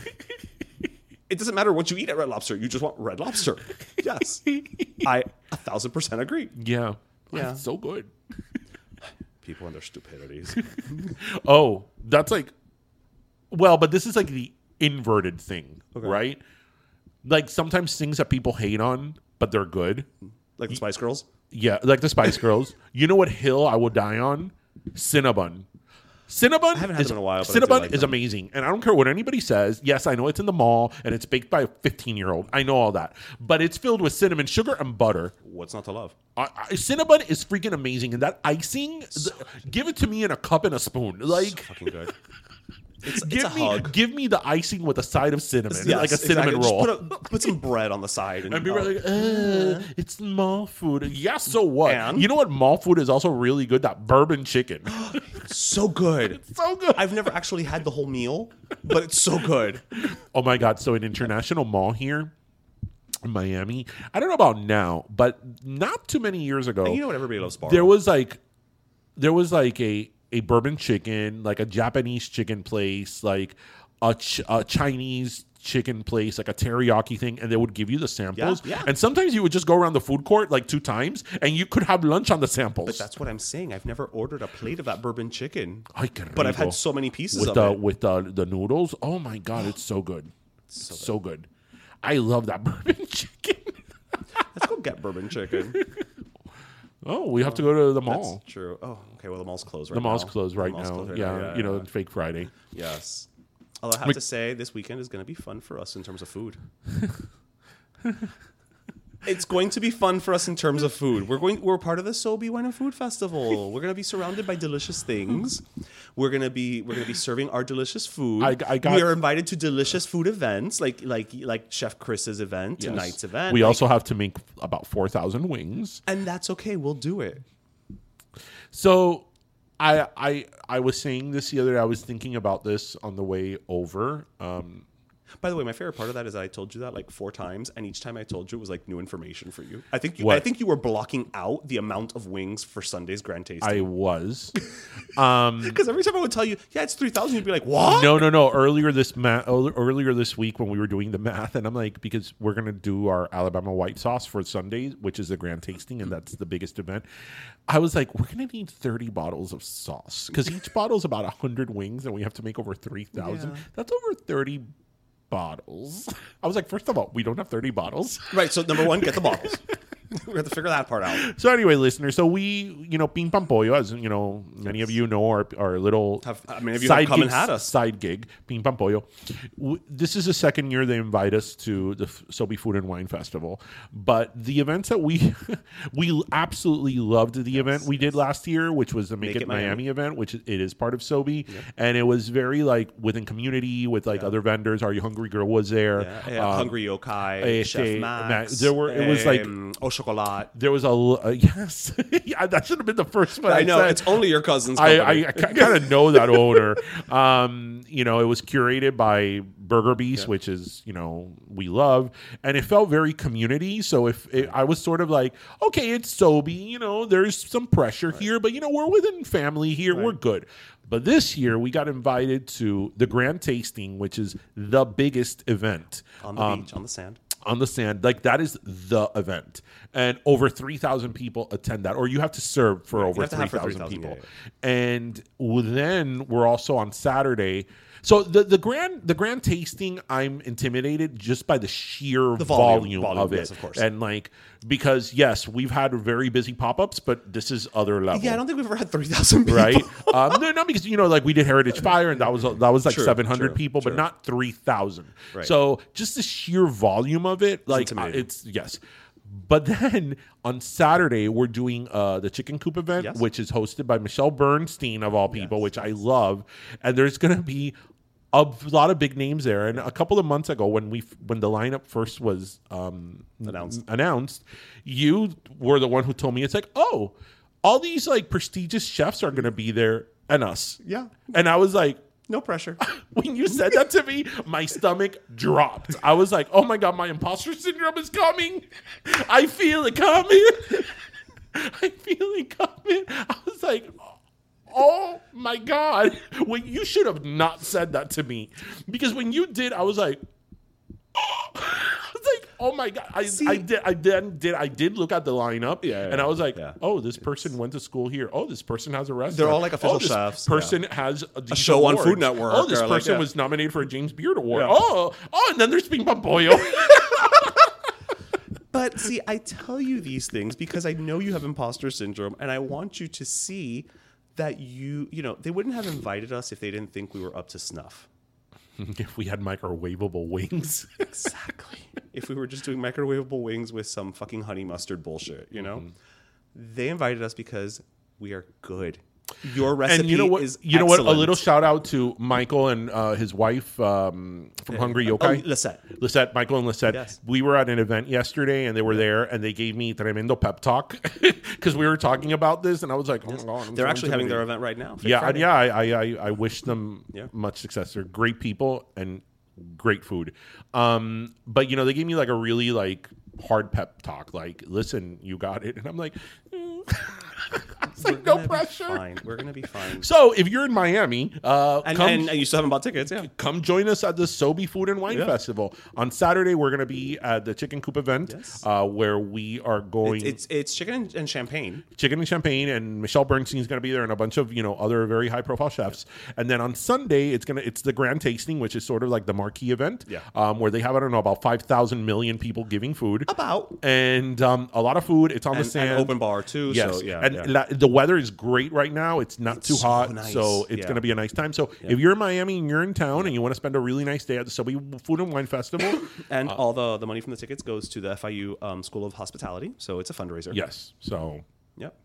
It doesn't matter what you eat at Red Lobster. You just want Red Lobster. Yes. I 1,000% agree. Yeah. Yeah. It's so good. People and their stupidities. Oh, that's like, well, but this is like the inverted thing, right? Like sometimes things that people hate on, but they're good. Like the Spice Girls? Yeah, like the Spice Girls. You know what hill I would die on? Cinnabon. Cinnabon, I haven't had them in a while, but I do Cinnabon like is them. amazing. And I don't care what anybody says. Yes, I know it's in the mall and it's baked by a 15-year-old. I know all that. But it's filled with cinnamon, sugar, and butter. What's not to love? Cinnabon is freaking amazing. And that icing, give it to me in a cup and a spoon. Like, Fucking good. It's a hug. Give me the icing with a side of cinnamon, Yes, like a cinnamon exactly. roll. Just put some bread on the side. And people are like, it's mall food. Yeah, so what? And? You know what mall food is also really good? That bourbon chicken. so good. So good. I've never actually had the whole meal, but it's so good. Oh my God. So an international mall here in Miami, I don't know about now, but not too many years ago, And you know what? Everybody loves bar. there was like a bourbon chicken, like a Japanese chicken place, like a Chinese chicken place, like a teriyaki thing, and they would give you the samples. Yeah. And sometimes you would just go around the food court like 2 times, and you could have lunch on the samples. But that's what I'm saying. I've never ordered a plate of that bourbon chicken. Ay, qué But I've rico. had so many pieces with of the it. with the noodles. Oh my God, it's so good. So good. I love that bourbon chicken. Let's go get bourbon chicken. Oh, we have to go to the mall. That's true. Oh, okay. Well, the mall's closed right The now. mall's closed right The mall's now. closed right Yeah, now. Fake Friday. Yes. Although I have to say, this weekend is going to be fun for us in terms of food. It's going to be fun for us in terms of food. We're part of the Sobe Wine and Food Festival. We're going to be surrounded by delicious things. We're going to be serving our delicious food. We are invited to delicious food events like Chef Chris's event, tonight's event. We also have to make about 4,000 wings. And that's okay. We'll do it. So I was saying this the other day. I was thinking about this on the way over. By the way, my favorite part of that is that I told you that like 4 times, and each time I told you it was like new information for you. I think you were blocking out the amount of wings for Sunday's grand tasting. I was. Because every time I would tell you, yeah, it's 3,000, you'd be like, what? No. Earlier this week when we were doing the math, and I'm like, because we're gonna do our Alabama white sauce for Sunday, which is the grand tasting, and that's the biggest event. I was like, we're gonna need 30 bottles of sauce because each bottle is about 100 wings, and we have to make over 3,000. Yeah. That's over 30 bottles. I was like, first of all, we don't have 30 bottles. Right. So number one, get the bottles. We have to figure that part out. So anyway, listeners, so we, Ping Pam Pollo, as many of you know, our little many of you have come and had us. Side gig, Ping Pam Pollo. This is the second year they invite us to the Sobe Food and Wine Festival. But the events that we absolutely loved the event we did last year, which was the Make It Miami event, which it is part of Sobe. Yep. And it was very like within community with like other vendors. Our Hungry Girl was there. Yeah. Hungry Yokai, Chef Max. It was like Chocolat. There was yes. Yeah, that should have been the first one. I know said. it's only your cousin's company. I kind of know that owner. It was curated by Burger Beast, which is we love, and it felt very community. So I was sort of like, okay, it's Sobe. There's some pressure here, but we're within family here. Right. We're good. But this year we got invited to the grand tasting, which is the biggest event on the beach, on the sand. On the sand, like that is the event, and over 3,000 people attend that, or you have to serve for over 3,000 people. Yeah. And then we're also on Saturday. So the grand tasting, I'm intimidated just by the sheer volume of it, yes, of course. And because yes, we've had very busy pop-ups, but this is other level. Yeah, I don't think we've ever had 3,000 people. Right? No, because we did Heritage Fire, and that was like 700 people, but not 3,000. Right. So just the sheer volume of it, it's yes. But then on Saturday, we're doing the Chicken Coop event, which is hosted by Michelle Bernstein, of all people, which I love. And there's going to be a lot of big names there. And a couple of months ago, when the lineup first was announced, you were the one who told me, it's like, oh, all these like prestigious chefs are going to be there, and us. Yeah. And I was like, no pressure. When you said that to me, my stomach dropped. I was like, oh my God, my imposter syndrome is coming. I feel it coming. I was like, oh my God. Well, you should have not said that to me. Because when you did, I was like, oh my God. I did look at the lineup, and I was like, oh, this person went to school here. Oh, this person has a restaurant. They're all like official This chefs. person has a show awards. on Food Network. Oh, this person was nominated for a James Beard Award. Yeah. Oh, and then there's Ping Pam Pollo. But see, I tell you these things because I know you have imposter syndrome, and I want you to see that they wouldn't have invited us if they didn't think we were up to snuff. If we had microwavable wings. Exactly. If we were just doing microwavable wings with some fucking honey mustard bullshit, They invited us because we are good. Your recipe and you know what? is you know excellent. what? A little shout out to Michael and his wife from Hungry Yokai. Lisette. Michael and Lisette. Yes. We were at an event yesterday, and they were there, and they gave me tremendo pep talk because we were talking about this, and I was like, oh my God. They're actually having their event right now. I wish them much success. They're great people and great food. But they gave me like a really like hard pep talk, like, listen, you got it, and I'm like. It's like, no pressure. Fine. We're gonna be fine. So if you're in Miami, And you still haven't bought tickets, yeah. come join us at the Sobe Food and Wine Festival. On Saturday, we're going to be at the Chicken Coop event, where we are going. It's chicken and champagne. Chicken and champagne, and Michelle Bernstein is going to be there, and a bunch of other very high profile chefs. And then on Sunday, it's the grand tasting, which is sort of like the marquee event, where they have, I don't know, about 5,000 million people giving food, and a lot of food. It's on the sand, and open bar too. Yes, so, the weather is great right now. It's not too hot, nice. so it's going to be a nice time. So if you're in Miami and you're in town and you want to spend a really nice day at the Sobe Food and Wine Festival, and all the money from the tickets goes to the FIU School of Hospitality, so it's a fundraiser. Yes. So Yep.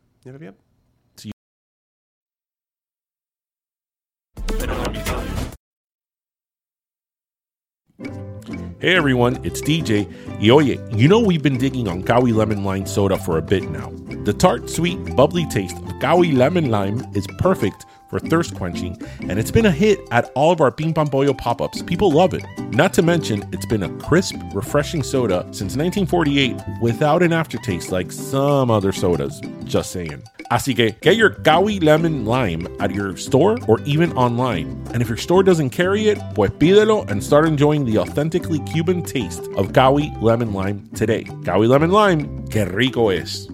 Hey everyone, it's DJ. Y oye, we've been digging on Gawi Lemon Lime Soda for a bit now. The tart, sweet, bubbly taste of Gawi Lemon Lime is perfect for thirst quenching, and it's been a hit at all of our Ping Pong Pollo pop-ups. People love it. Not to mention, it's been a crisp, refreshing soda since 1948 without an aftertaste like some other sodas. Just saying. Así que get your Gawi Lemon Lime at your store or even online. And if your store doesn't carry it, pues pídelo and start enjoying the authentically Cuban taste of Gawi Lemon Lime today. Gawi Lemon Lime, que rico es.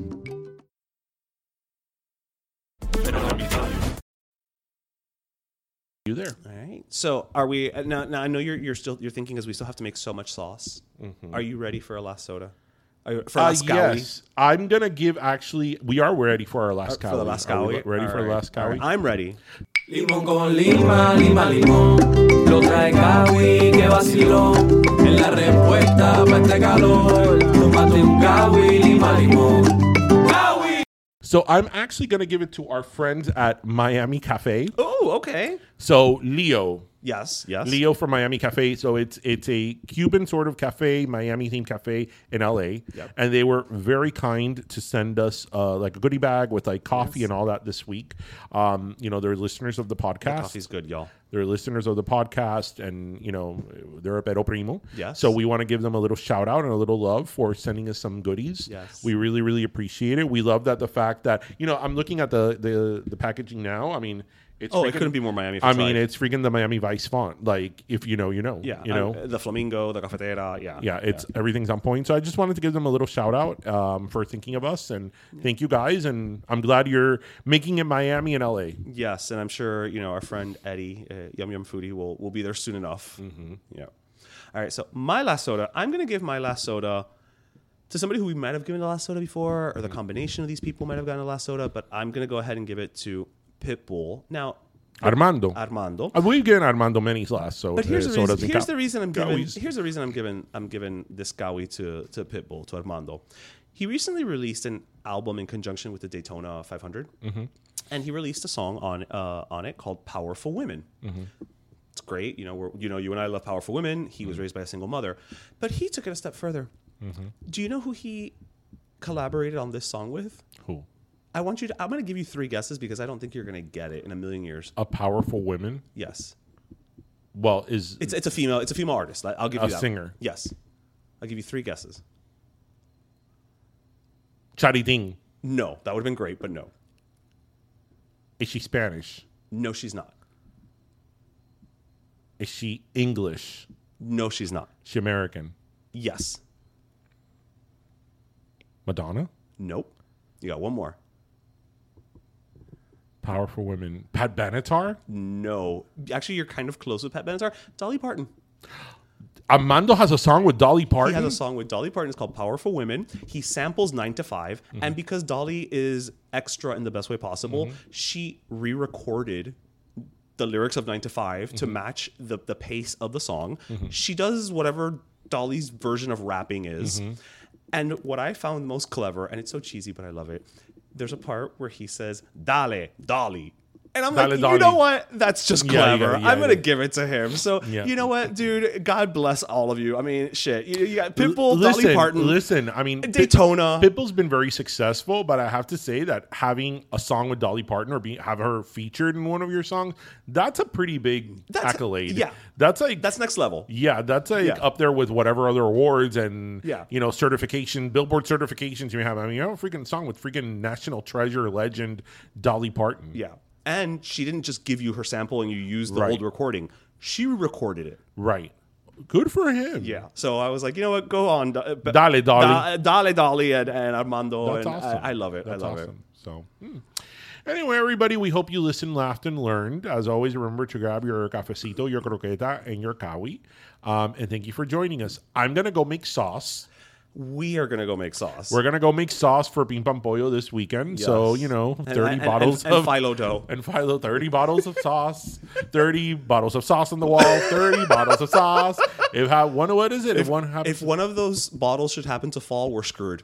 You there? All right. So are we now? I know you're thinking, as we still have to make so much sauce. Are you ready for a last soda? For last Gawi? Yes. I'm gonna give. Actually, we are ready for our last Gawi. For the last Are we Gawi. ready for the last Gawi? Right. I'm ready. Limón con lima, lima, limón. Lo trae Gawi, que vacilón. En la respuesta pa' este calor. Tómate un Gawi, lima, limón. Gawi! So I'm actually gonna give it to our friends at Miami Cafe. Oh, okay. So Leo. Yes. Leo from Miami Cafe. So it's a Cuban sort of cafe, Miami themed cafe in LA. Yep. And they were very kind to send us like a goodie bag with like coffee and all that this week. They're listeners of the podcast. The coffee's good, y'all. They're listeners of the podcast, and they're a Pero Primo. Yes. So we want to give them a little shout out and a little love for sending us some goodies. Yes. We really, really appreciate it. We love that the fact that I'm looking at the packaging now. I mean, it's it couldn't be more Miami. It's freaking the Miami Vice font. Like, if you know, you know. Yeah. The flamingo, the cafetera. Yeah. Yeah. Everything's on point. So I just wanted to give them a little shout out for thinking of us, and thank you guys. And I'm glad you're making it Miami and LA. Yes, and I'm sure our friend Eddie, Yum Yum Foodie, will be there soon enough. Mm-hmm. Yeah. All right. So my last soda, I'm gonna give my last soda to somebody who we might have given the last soda before, or the combination of these people might have gotten the last soda. But I'm gonna go ahead and give it to Pitbull. Now, Armando. We've given Armando many last sodas. But here's the reason I'm giving. Gawis. Here's the reason I'm giving this Gawi to Pitbull, to Armando. He recently released an album in conjunction with the Daytona 500, and he released a song on it called "Powerful Women." It's great. You and I love powerful women. He was raised by a single mother, but he took it a step further. Do you know who he collaborated on this song with? Who? I'm going to give you 3 guesses because I don't think you're going to get it in a million years. A powerful woman? Yes. Well, it's a female artist. I'll give you that. A singer? One. Yes. I'll give you 3 guesses. Charitín. No, that would have been great, but no. Is she Spanish? No, she's not. Is she English? No, she's not. Is she American? Yes. Madonna? Nope. You got one more. Powerful women. Pat Benatar? No. Actually, you're kind of close with Pat Benatar. Dolly Parton. Armando has a song with Dolly Parton? He has a song with Dolly Parton. It's called Powerful Women. He samples 9 to 5. And because Dolly is extra in the best way possible, she re-recorded the lyrics of 9 to 5 to match the pace of the song. She does whatever Dolly's version of rapping is. And what I found most clever, and it's so cheesy, but I love it, there's a part where he says, Dale, Dolly. And I'm Dale, like, Dolly. you know what? That's just clever. yeah, I'm going to yeah. give it to him. So, Yeah. you know what, dude? God bless all of you. I mean, shit. You got Pitbull, Dolly Parton. Listen, I mean, Daytona. Pitbull's been very successful, but I have to say that having a song with Dolly Parton or have her featured in one of your songs, that's a pretty big accolade. Yeah. That's like That's next level. yeah, that's like Yeah. up there with whatever other awards and Yeah. you know, certification, Billboard certifications you have. I mean, you have a freaking song with freaking national treasure legend Dolly Parton. Yeah. And she didn't just give you her sample and you used the Right. old recording. She recorded it. Right. Good for him. Yeah. So I was like, you know what? Go on. Dale, Dolly. Dolly and Armando. That's and awesome. I love it. That's I love awesome. So, anyway, everybody, we hope you listened, laughed, and learned. As always, remember to grab your cafecito, your croqueta, and your kawi. And thank you for joining us. I'm going to go make sauce. We are going to go make sauce. We're going to go make sauce for Ping Pong Pollo this weekend. Yes. So, you know, 30 bottles and of phyllo dough. And Philo, 30 bottles of sauce, 30 bottles of sauce on the wall, 30 bottles of sauce. If what is it? If one of those bottles should happen to fall, we're screwed.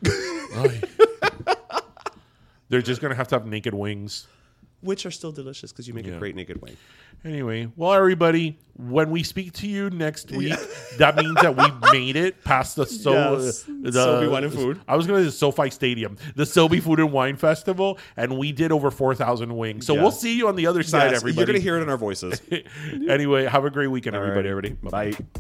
They're just going to have naked wings. Which are still delicious because you make a great naked wing. Anyway, well, everybody, when we speak to you next week, that means that we made it past the Sobe Wine and Food. I was going to say SoFi Stadium, the Sobe Food and Wine Festival, and we did over 4,000 wings. So we'll see you on the other side, everybody. You're going to hear it in our voices. Anyway, have a great weekend, All everybody. right, everybody. Bye.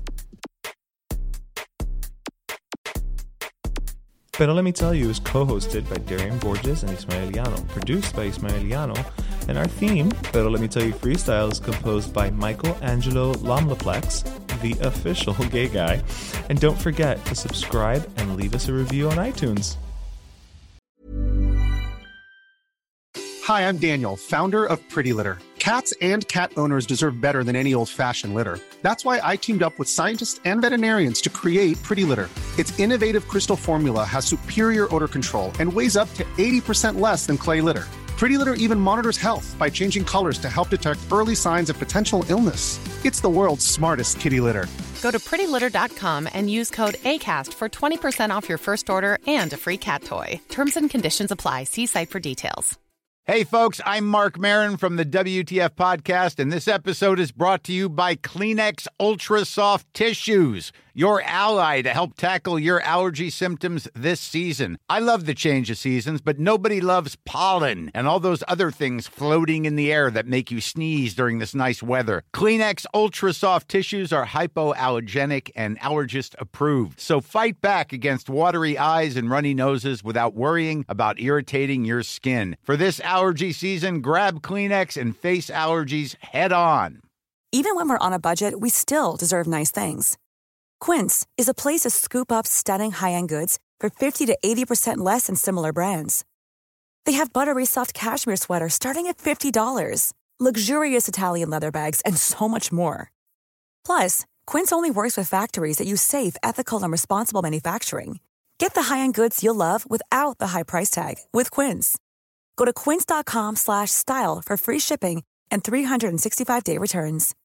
Pero Let Me Tell You is co-hosted by Darian Borges and Ismaeliano, produced by Ismaeliano, and our theme, Pero Let Me Tell You Freestyle, is composed by Michael Angelo Lomlaplex, the official gay guy. And don't forget to subscribe and leave us a review on iTunes. Hi, I'm Daniel, founder of Pretty Litter. Cats and cat owners deserve better than any old-fashioned litter. That's why I teamed up with scientists and veterinarians to create Pretty Litter. Its innovative crystal formula has superior odor control and weighs up to 80% less than clay litter. Pretty Litter even monitors health by changing colors to help detect early signs of potential illness. It's the world's smartest kitty litter. Go to prettylitter.com and use code ACAST for 20% off your first order and a free cat toy. Terms and conditions apply. See site for details. Hey, folks, I'm Mark Maron from the WTF Podcast, and this episode is brought to you by Kleenex Ultra Soft Tissues, your ally to help tackle your allergy symptoms this season. I love the change of seasons, but nobody loves pollen and all those other things floating in the air that make you sneeze during this nice weather. Kleenex Ultra Soft Tissues are hypoallergenic and allergist approved, so fight back against watery eyes and runny noses without worrying about irritating your skin. For this allergy season, grab Kleenex and face allergies head on. Even when we're on a budget, we still deserve nice things. Quince is a place to scoop up stunning high-end goods for 50 to 80% less than similar brands. They have buttery soft cashmere sweaters starting at $50, luxurious Italian leather bags, and so much more. Plus, Quince only works with factories that use safe, ethical, and responsible manufacturing. Get the high-end goods you'll love without the high price tag with Quince. Go to quince.com/style for free shipping and 365-day returns.